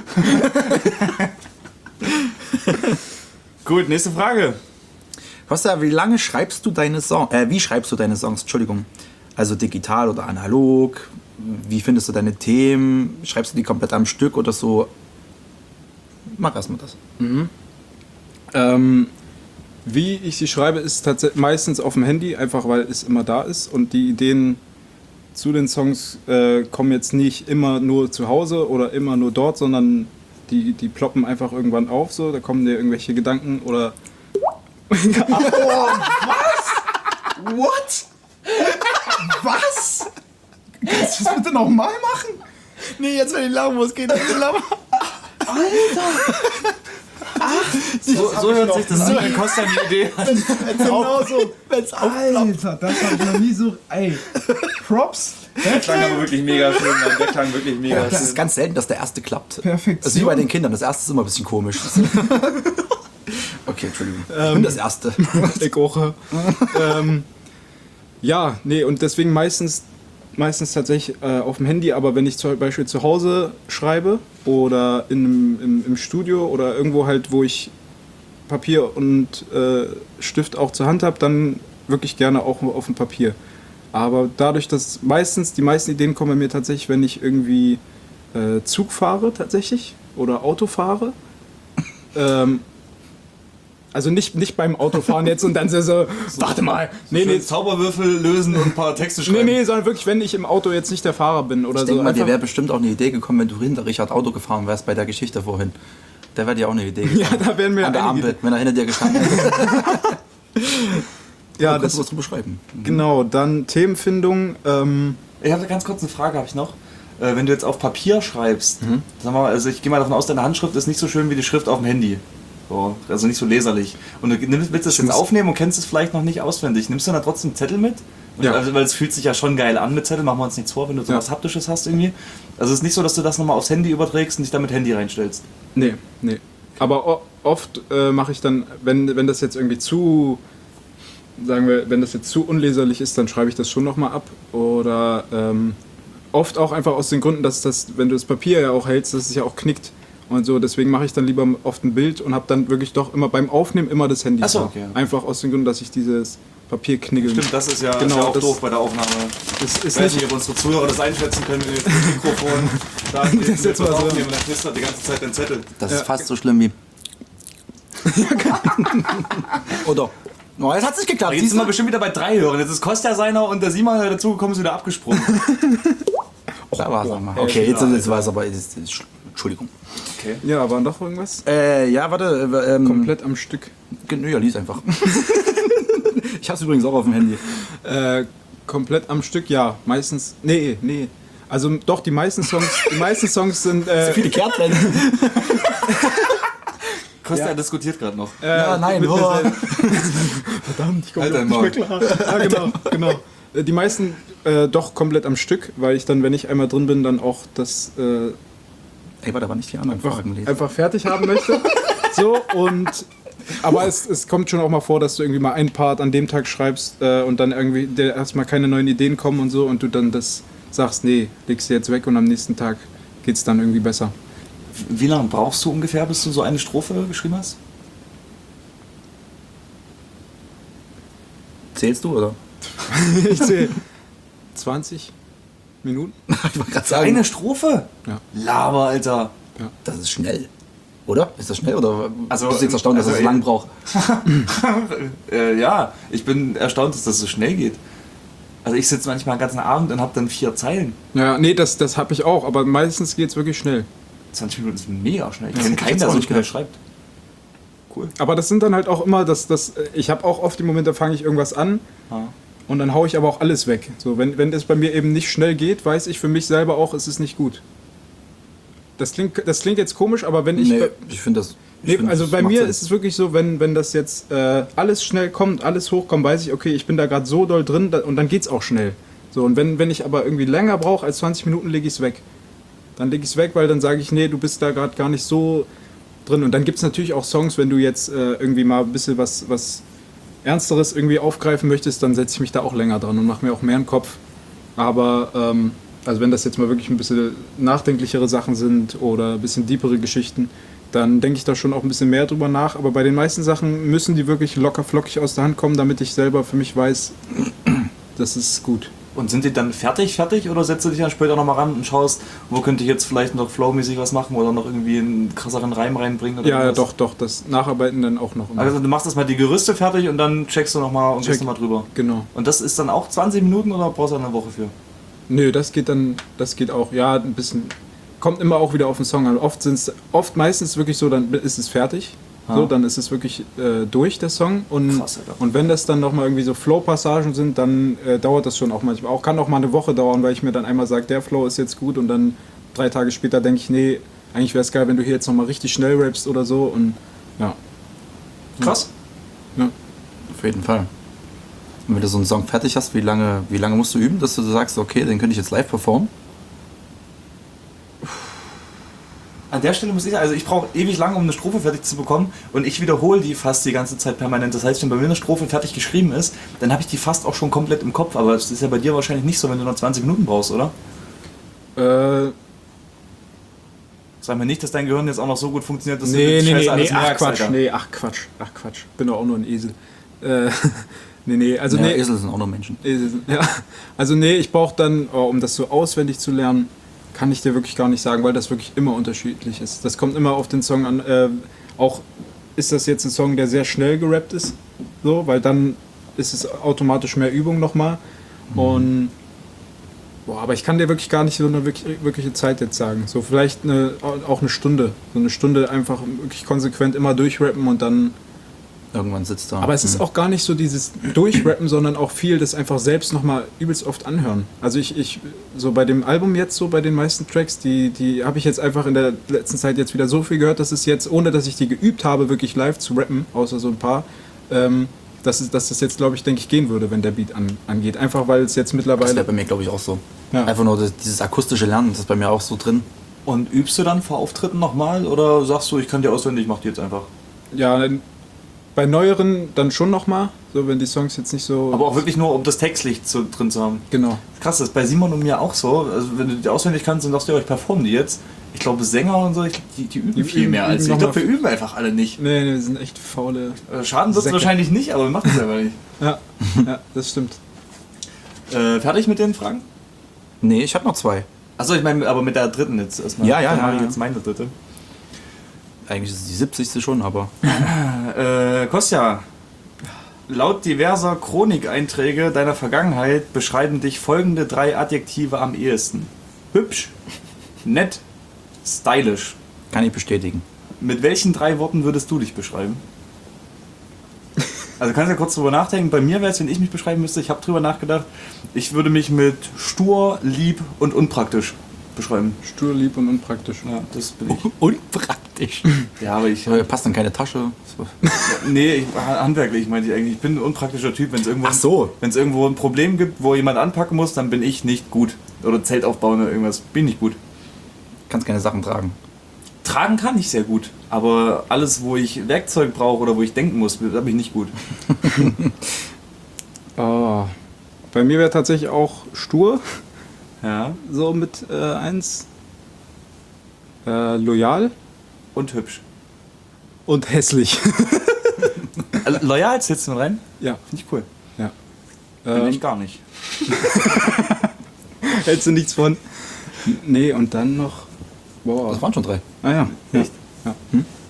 Gut, nächste Frage. Costa, wie lange schreibst du deine Songs? Äh, wie schreibst du deine Songs? Entschuldigung. Also digital oder analog? Wie findest du deine Themen? Schreibst du die komplett am Stück oder so? Mach erstmal das. Ähm, wie ich sie schreibe, ist tatsächlich meistens auf dem Handy, einfach weil es immer da ist und die Ideen zu den Songs äh, kommen jetzt nicht immer nur zu Hause oder immer nur dort, sondern die, die ploppen einfach irgendwann auf, so, da kommen dir irgendwelche Gedanken oder What? Was? Kannst du das bitte nochmal machen? Nee, jetzt wenn ich lachen muss, geht das nicht lachen. So, so hört sich das an, wenn Costa eine Idee hat. Genau so. Alter, das hab ich noch nie so... Ey, Props. Der klang aber wirklich mega schön, Mann. Der klang wirklich mega Das ist ganz selten, dass der erste klappt. Perfektion. Das ist wie bei den Kindern, das erste ist immer ein bisschen komisch. Okay, Entschuldigung. Ich bin das erste. ich auch. ähm, ja, nee, und deswegen meistens, meistens tatsächlich äh, auf dem Handy, aber wenn ich zum Beispiel zu Hause schreibe oder in, einem- im, im Studio oder irgendwo halt, wo ich Papier und äh, Stift auch zur Hand habe, dann wirklich gerne auch auf dem Papier. Aber dadurch, dass meistens, die meisten Ideen kommen bei mir tatsächlich, wenn ich irgendwie äh, Zug fahre tatsächlich oder Auto fahre. ähm, also nicht, nicht beim Autofahren jetzt und dann so, so warte mal, nee, nee, Zauberwürfel lösen und ein paar Texte schreiben. nee, nee, sondern wirklich, wenn ich im Auto jetzt nicht der Fahrer bin oder Ich so. denke mal, dir einfach- wäre bestimmt auch eine Idee gekommen, wenn du hinter Richard Auto gefahren wärst bei der Geschichte vorhin. Da wäre dir auch eine Idee gekommen. Ja, da wären mir An der einige- Ampel, wenn er hinter dir gestanden hätte. ja, Kannst das, du was drüber schreiben. genau, dann Themenfindung. Ähm, Ich habe ganz kurz eine Frage, habe ich noch. Äh, wenn du jetzt auf Papier schreibst, Mhm. sag mal, also ich gehe mal davon aus, deine Handschrift ist nicht so schön wie die Schrift auf dem Handy. So, also nicht so leserlich. Und du nimmst, willst das jetzt aufnehmen und kennst es vielleicht noch nicht auswendig. Nimmst du dann trotzdem einen Zettel mit? Und Ja. Also, weil es fühlt sich ja schon geil an mit Zettel, machen wir uns nichts vor, wenn du so Ja. was Haptisches hast irgendwie. Also es ist nicht so, dass du das nochmal aufs Handy überträgst und dich dann mit Handy reinstellst. nee, nee. Aber o- oft äh, mache ich dann, wenn, wenn das jetzt irgendwie zu, sagen wir, wenn das jetzt zu unleserlich ist, dann schreibe ich das schon nochmal ab. Oder ähm, oft auch einfach aus den Gründen, dass das, wenn du das Papier ja auch hältst, dass es ja auch knickt. Und so, deswegen mache ich dann lieber oft ein Bild und habe dann wirklich doch immer beim Aufnehmen immer das Handy. Ach so, da. okay. Einfach aus dem Grund, dass ich dieses Papier kniggeln. Stimmt, das ist ja, Genau, ist ja auch das- doof bei der Aufnahme. Das Ich ist weiß nicht, nicht, ob unsere Zuhörer das einschätzen können, wenn wir jetzt das Mikrofon da steht, Das ist jetzt mal so. aufnehmen und dann knistert die ganze Zeit dein Zettel. Das Ja. ist fast so schlimm wie... Oder... Oh, jetzt hat es nicht geklappt. Jetzt Siehst sind wir du? bestimmt wieder bei drei Hörern. Jetzt ist Kostja seiner und der Simon, der dazugekommen ist, wieder abgesprungen. Da war es einmal. Ja, Okay, jetzt, ja, jetzt war es aber... Jetzt, jetzt, Entschuldigung. Okay. ja, war noch irgendwas? Äh, ja, warte. Äh, ähm, Komplett am Stück. Nö, ja, lies einfach. Ich hab's übrigens auch auf dem Handy. Äh, komplett am Stück, ja. Meistens. Nee, nee. Also doch, die meisten Songs, die meisten Songs sind. Äh, Viele Kärtchen. Kostja diskutiert gerade noch. äh, Ja, nein, mit mir oh. selbst. Verdammt, ich komme Halt dein nicht Maul. mehr klar. Ja, genau, genau. Äh, Die meisten äh, doch komplett am Stück, weil ich dann, wenn ich einmal drin bin, dann auch das äh, Ey, warte, aber nicht die anderen einfach, Fragen lesen. einfach fertig haben möchte. So, und aber es, es kommt schon auch mal vor, dass du irgendwie mal einen Part an dem Tag schreibst äh, und dann irgendwie der erstmal keine neuen Ideen kommen und so und du dann das sagst, nee, legst du jetzt weg und am nächsten Tag geht's dann irgendwie besser. Wie lange brauchst du ungefähr, bis du so eine Strophe geschrieben hast? Zählst du, oder? Ich zähle zwanzig Minuten. Ich wollte gerade Für eine Strophe? Ja. Laber, Alter. Das ist schnell. Oder? Ist das schnell oder Also, bist du jetzt erstaunt, dass also, es so lange braucht? äh, ja, ich bin erstaunt, dass das so schnell geht. Also ich sitze manchmal den ganzen Abend und habe dann vier Zeilen. Ja, nee, das, das habe ich auch, aber meistens geht es wirklich schnell. zwanzig Minuten ist mega schnell. Ich Das kenne hätte ich keinen, jetzt der auch so nicht schnell gedacht. schreibt. Cool. Aber das sind dann halt auch immer, das, das, ich habe auch oft die Momente, da fange ich irgendwas an Ja. und dann haue ich aber auch alles weg. So, wenn, wenn es bei mir eben nicht schnell geht, weiß ich für mich selber auch, es ist nicht gut. Das klingt, das klingt jetzt komisch, aber wenn ich... Nee, ich finde das. ich Nee, find, also das bei macht mir Sinn. ist es wirklich so, wenn, wenn das jetzt äh, alles schnell kommt, alles hochkommt, weiß ich, okay, ich bin da gerade so doll drin da, und dann geht's auch schnell. So, und wenn, wenn ich aber irgendwie länger brauche als zwanzig Minuten, lege ich es weg. Dann lege ich es weg, weil dann sage ich, nee, du bist da gerade gar nicht so drin. Und dann gibt es natürlich auch Songs, wenn du jetzt äh, irgendwie mal ein bisschen was, was Ernsteres irgendwie aufgreifen möchtest, dann setze ich mich da auch länger dran und mache mir auch mehr im Kopf. Aber ähm, also wenn das jetzt mal wirklich ein bisschen nachdenklichere Sachen sind oder ein bisschen deepere Geschichten, dann denke ich da schon auch ein bisschen mehr drüber nach. Aber bei den meisten Sachen müssen die wirklich locker flockig aus der Hand kommen, damit ich selber für mich weiß, das ist gut. Und sind die dann fertig, fertig oder setzt du dich dann später nochmal ran und schaust, wo könnte ich jetzt vielleicht noch flowmäßig was machen oder noch irgendwie einen krasseren Reim reinbringen? Oder Ja, irgendwas? doch, doch, das Nacharbeiten dann auch noch immer. Also du machst erstmal die Gerüste fertig und dann checkst du nochmal und Check. gehst nochmal drüber. Genau. Und das ist dann auch zwanzig Minuten oder brauchst du eine Woche für? Nö, das geht dann, das geht auch, ja, ein bisschen, kommt immer auch wieder auf den Song an. Oft sind es, oft meistens wirklich so, dann ist es fertig. So, dann ist es wirklich äh, durch, der Song. Und, Krass, Alter. und wenn das dann nochmal irgendwie so Flow-Passagen sind, dann äh, dauert das schon auch manchmal. Auch kann auch mal eine Woche dauern, weil ich mir dann einmal sage, der Flow ist jetzt gut und dann drei Tage später denke ich, nee, eigentlich wäre es geil, wenn du hier jetzt nochmal richtig schnell rappst oder so. Und ja. Krass. ja. Auf jeden Fall. Und wenn du so einen Song fertig hast, wie lange, wie lange musst du üben, dass du sagst, okay, den könnte ich jetzt live performen? An der Stelle muss ich sagen, also ich brauche ewig lang, um eine Strophe fertig zu bekommen und ich wiederhole die fast die ganze Zeit permanent. Das heißt, wenn bei mir eine Strophe fertig geschrieben ist, dann habe ich die fast auch schon komplett im Kopf. Aber das ist ja bei dir wahrscheinlich nicht so, wenn du noch zwanzig Minuten brauchst, oder? Äh, Sag mir nicht, dass dein Gehirn jetzt auch noch so gut funktioniert, dass nee, du nee, Scheiße nee, alles nee, ach merkst, Quatsch, Alter. nee, ach Quatsch, ach Quatsch. Bin doch auch nur ein Esel. Äh, nee, nee, also ja, nee. Esel sind auch nur Menschen. Esel, ja. Also nee, ich brauche dann, oh, um das so auswendig zu lernen, kann ich dir wirklich gar nicht sagen, weil das wirklich immer unterschiedlich ist. Das kommt immer auf den Song an. Äh, auch ist das jetzt ein Song, der sehr schnell gerappt ist, so, weil dann ist es automatisch mehr Übung nochmal. Mhm. Und boah, aber ich kann dir wirklich gar nicht so eine wirklich, wirkliche Zeit jetzt sagen. So vielleicht eine, auch eine Stunde. So eine Stunde einfach wirklich konsequent immer durchrappen und dann. Irgendwann sitzt da. Aber es ist auch gar nicht so dieses Durchrappen, sondern auch viel das einfach selbst nochmal übelst oft anhören. Also ich, ich, so bei dem Album jetzt, so bei den meisten Tracks, die, die habe ich jetzt einfach in der letzten Zeit jetzt wieder so viel gehört, dass es jetzt, ohne dass ich die geübt habe, wirklich live zu rappen, außer so ein paar, ähm, dass, es, dass das jetzt, glaube ich, denke ich, gehen würde, wenn der Beat an, angeht. Einfach weil es jetzt Das mittlerweile... wäre bei mir, glaube ich, auch so. Ja. Einfach nur das, dieses akustische Lernen, das ist bei mir auch so drin. Und übst du dann vor Auftritten nochmal oder sagst du, ich kann dir auswendig, ich mach die jetzt einfach? Ja, dann, bei neueren dann schon nochmal, so wenn die Songs jetzt nicht so... Aber auch wirklich nur, um das Textlicht zu, drin zu haben. Genau. Krass, das ist bei Simon und mir auch so. Also wenn du die auswendig kannst, dann sagst du ja, ich performe die jetzt. Ich glaube, Sänger und so, ich, die, die üben Die viel üben- mehr als üben ich. Ich glaube, noch wir üben einfach alle nicht. Nee, nee, wir sind echt faule... Äh, Schaden wird es Säcke. wahrscheinlich nicht, aber wir machen es einfach nicht. Ja, ja, das stimmt. Äh, fertig mit den Fragen? Nee, ich habe noch zwei. Achso, ich meine, aber mit der dritten jetzt erstmal. Ja, ja, Dann ja, mache ich ja. jetzt meine dritte. Eigentlich ist es die siebzigste schon, aber Äh, Kostja, laut diverser Chronineinträge deiner Vergangenheit beschreiben dich folgende drei Adjektive am ehesten. Hübsch, nett, stylisch. kann ich bestätigen. Mit welchen drei Worten würdest du dich beschreiben? Also kannst du ja kurz drüber nachdenken. Bei mir wäre es, wenn ich mich beschreiben müsste, ich habe drüber nachgedacht, ich würde mich mit stur, lieb und unpraktisch beschreiben. Stur, lieb und unpraktisch. Ja, das bin ich. Unpraktisch. Ja, aber ich... Äh, Passt dann keine Tasche. So. Nee, ich, handwerklich meinte ich eigentlich. Ich bin ein unpraktischer Typ. Wenn es irgendwo, Ach so. wenn es irgendwo ein Problem gibt, wo jemand anpacken muss, dann bin ich nicht gut. Oder Zelt aufbauen oder irgendwas. Bin nicht gut. Kannst keine Sachen tragen. Tragen kann ich sehr gut. Aber alles, wo ich Werkzeug brauche oder wo ich denken muss, da bin ich nicht gut. Ah, bei mir wäre tatsächlich auch stur, Ja. so mit äh, eins. Äh, loyal Und hübsch. und hässlich. Also, loyal zählst du mit rein? ja. Finde ich cool. ja. Bin Ähm, ich gar nicht. hältst du nichts von? Nee, und dann noch. Boah. Das waren schon drei. Ah ja. ja. ja. Hm?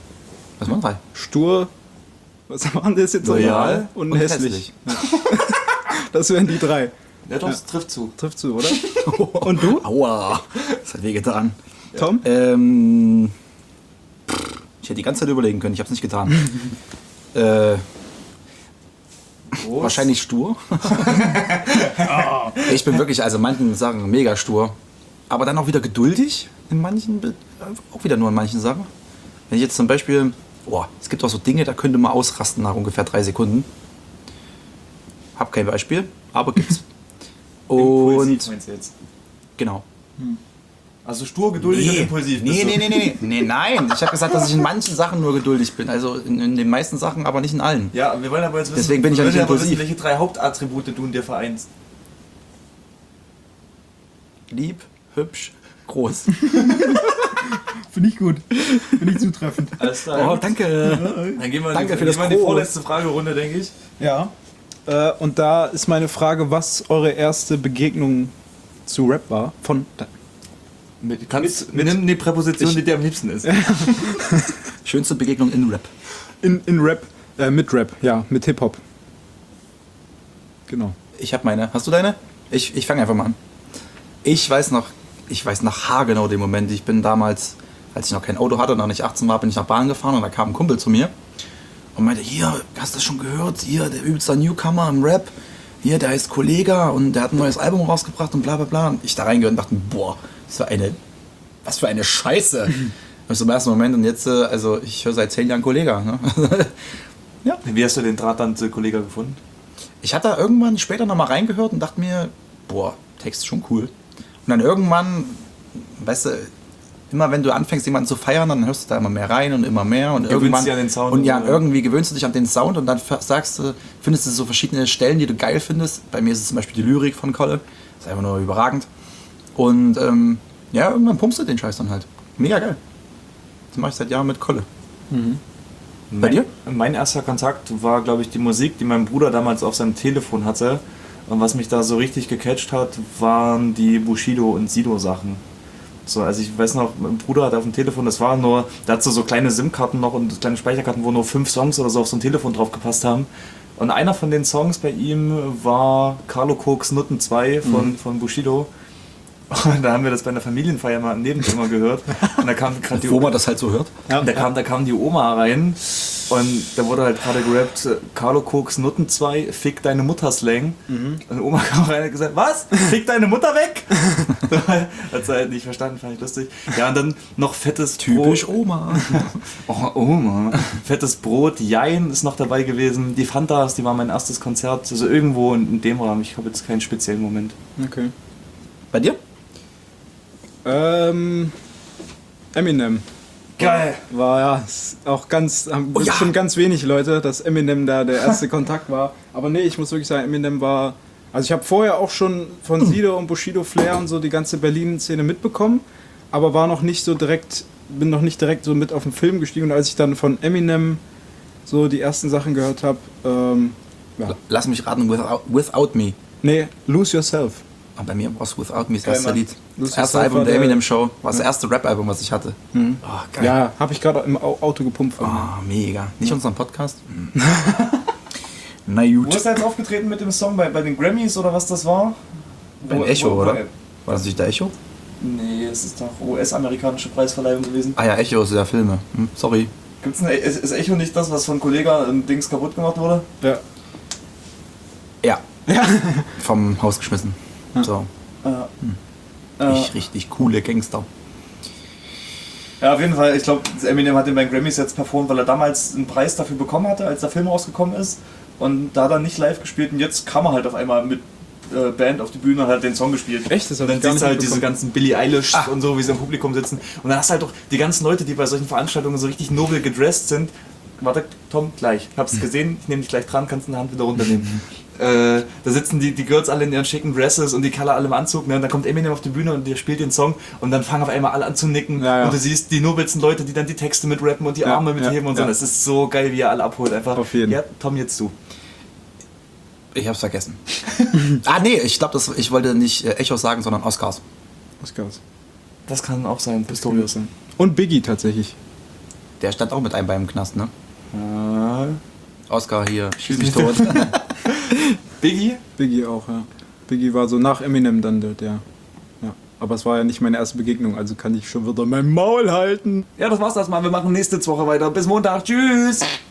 waren drei. Stur, was waren das jetzt? Loyal und, und hässlich. Ja. Das wären die drei. Ja, doch, Ja. das trifft zu. Trifft zu, oder? Und du? Aua, das hat wehgetan. Tom? Ähm, ich hätte die ganze Zeit überlegen können, ich habe es nicht getan. äh, wahrscheinlich stur. Ich bin wirklich, also manchen Sachen mega stur. Aber dann auch wieder geduldig in manchen, Be- auch wieder nur in manchen Sachen. Wenn ich jetzt zum Beispiel, oh, es gibt auch so Dinge, da könnte man ausrasten nach ungefähr drei Sekunden. Hab kein Beispiel, aber gibt's. Und meinst du jetzt? genau. Also stur, geduldig und impulsiv. Nee, bist du. nee, nee, nee, nee, nein. Ich habe gesagt, dass ich in manchen Sachen nur geduldig bin. Also in, in den meisten Sachen, aber nicht in allen. Ja, wir wollen aber jetzt wissen, Deswegen bin ich wir ja nicht wollen aber impulsiv. wissen, welche drei Hauptattribute du in dir vereinst. Lieb, hübsch, groß. Finde ich gut. Finde ich zutreffend. Alles klar. Oh, danke. Dann gehen wir, Danke in die, für das gehen wir in die Groß. vorletzte Fragerunde, denke ich. Ja. Äh, und da ist meine Frage, was eure erste Begegnung zu Rap war? Von Mit, kannst, mit, nimm die Präposition, die dir am liebsten ist. Schönste Begegnung in Rap. in, in Rap, äh, mit Rap, ja, mit Hip-Hop. Genau. Ich habe meine. Hast du deine? Ich, ich fange einfach mal an. Ich weiß noch, ich weiß noch haargenau den Moment. Ich bin damals, als ich noch kein Auto hatte und noch nicht achtzehn war, bin ich nach Bahn gefahren und da kam ein Kumpel zu mir und meinte, hier, hast du das schon gehört? Hier, der übelste Newcomer im Rap. Hier, der heißt Kollega und der hat ein neues Album rausgebracht und bla bla bla. Und ich da reingehört und dachte, boah, was für eine, was für eine Scheiße. Das ist im ersten Moment und jetzt, äh, also ich höre seit zehn Jahren Kollega. Ne? Wie hast du den Draht dann zu Kollega gefunden? Ich hatte da irgendwann später nochmal reingehört und dachte mir, boah, Text ist schon cool. Und dann irgendwann, weißt du, immer wenn du anfängst, jemanden zu feiern, dann hörst du da immer mehr rein und immer mehr. Und Gewöhnst irgendwann, dich an den Sound und und ja, so. irgendwie gewöhnst du dich an den Sound und dann f- sagst du, findest du so verschiedene Stellen, die du geil findest. Bei mir ist es zum Beispiel die Lyrik von Kolle. Das ist einfach nur überragend. Und ähm, ja, irgendwann pumpst du den Scheiß dann halt. Mega geil. Das mache ich seit Jahren mit Kolle. Bei Mein, dir? Mein erster Kontakt war, glaube ich, die Musik, die mein Bruder damals auf seinem Telefon hatte. Und was mich da so richtig gecatcht hat, waren die Bushido- und Sido-Sachen. So, also ich weiß noch, mein Bruder hat auf dem Telefon, das war nur, der hat so, so kleine SIM-Karten noch und kleine Speicherkarten, wo nur fünf Songs oder so auf so ein Telefon drauf gepasst haben. Und einer von den Songs bei ihm war Carlo Koks Nutten zwei von, von Bushido. Und da haben wir das bei einer Familienfeier mal im Nebenzimmer gehört. Und da kam gerade die Wo man das halt so hört. da, kam, da kam die Oma rein und da wurde halt gerade gerappt, äh, Carlo Koks Nutten zwei, fick deine Mutter Slang. Und die Oma kam rein und hat gesagt, was? Fick deine Mutter weg? Hat sie halt nicht verstanden, fand ich lustig. Ja, und dann noch fettes Typisch Brot. Oma. Oh, Oma. Fettes Brot, Jein ist noch dabei gewesen. Die Fantas, die war mein erstes Konzert. Also irgendwo in, in dem Rahmen. Ich habe jetzt keinen speziellen Moment. Okay. Bei dir? Ähm, Eminem. Geil. War ja ist auch ganz, haben Oh ja. bestimmt ganz wenig Leute, dass Eminem da der erste Kontakt war. Aber nee, ich muss wirklich sagen, Eminem war. Also ich habe vorher auch schon von Sido und Bushido Flair und so die ganze Berlin-Szene mitbekommen, aber war noch nicht so direkt, bin noch nicht direkt so mit auf den Film gestiegen. Und als ich dann von Eminem so die ersten Sachen gehört habe, ähm, ja. Lass mich raten, Without, Without Me. Nee, Lose Yourself. Ah, bei mir war es Without Me das Geil, erste Mann. Lied. Das Das erste war Album der der- Eminem Show. War das erste Rap-Album, was ich hatte. Oh, geil. Ja, habe ich gerade im Au- Auto gepumpt. Von mir. Oh, mega. Nicht unseren Podcast? Hm. Na Wo gut. ist er jetzt aufgetreten mit dem Song? Bei, bei den Grammys oder was das war? Beim Wo- Echo, wo- oder? wo- War das nicht der Echo? Nee, es ist doch U S-amerikanische Preisverleihung gewesen. Ah ja, Echo ist der Filme. Hm, sorry. Gibt's ein, ist, ist Echo nicht das, was von Kollega im Dings kaputt gemacht wurde? Ja. Ja. Vom Haus geschmissen. So. Äh, Richtig, richtig coole Gangster. Ja, auf jeden Fall. Ich glaube, Eminem hat den bei den Grammys jetzt performt, weil er damals einen Preis dafür bekommen hatte, als der Film rausgekommen ist. Und da hat er nicht live gespielt und jetzt kam er halt auf einmal mit äh, Band auf die Bühne und hat den Song gespielt. Echt? Das hab Und dann ich gar siehst du nicht halt diese mitbekommen. ganzen Billie Eilish und so, wie sie im Publikum sitzen. Und dann hast du halt doch die ganzen Leute, die bei solchen Veranstaltungen so richtig nobel gedresst sind. Warte, Tom, gleich. Ich hab's gesehen, ich nehme dich gleich dran, kannst eine Hand wieder runternehmen. äh, da sitzen die, die Girls alle in ihren schicken Dresses und die Color alle im Anzug. Ne? Und dann kommt Eminem auf die Bühne und der spielt den Song und dann fangen auf einmal alle an zu nicken. Ja, ja. Und du siehst die nobelsten Leute, die dann die Texte mitrappen und die Ja, Arme mitheben ja, und so. ja. Das ist so geil, wie er alle abholt. Einfach. Auf jeden. Ja, Tom, jetzt du. Ich hab's vergessen. ah, nee, ich glaube, ich wollte nicht äh, Echos sagen, sondern Oscars. Oscars. Das kann auch sein, Pistorius. Und Biggie tatsächlich. Der stand auch mit einem Bein im Knast, ne? Äh, Oscar hier, schieß mich tot. Biggie? Biggie auch, ja. Biggie war so nach Eminem dann dort, ja. ja. Aber es war ja nicht meine erste Begegnung, also kann ich schon wieder mein Maul halten. Ja, das war's erstmal. Wir machen nächste Woche weiter. Bis Montag. Tschüss.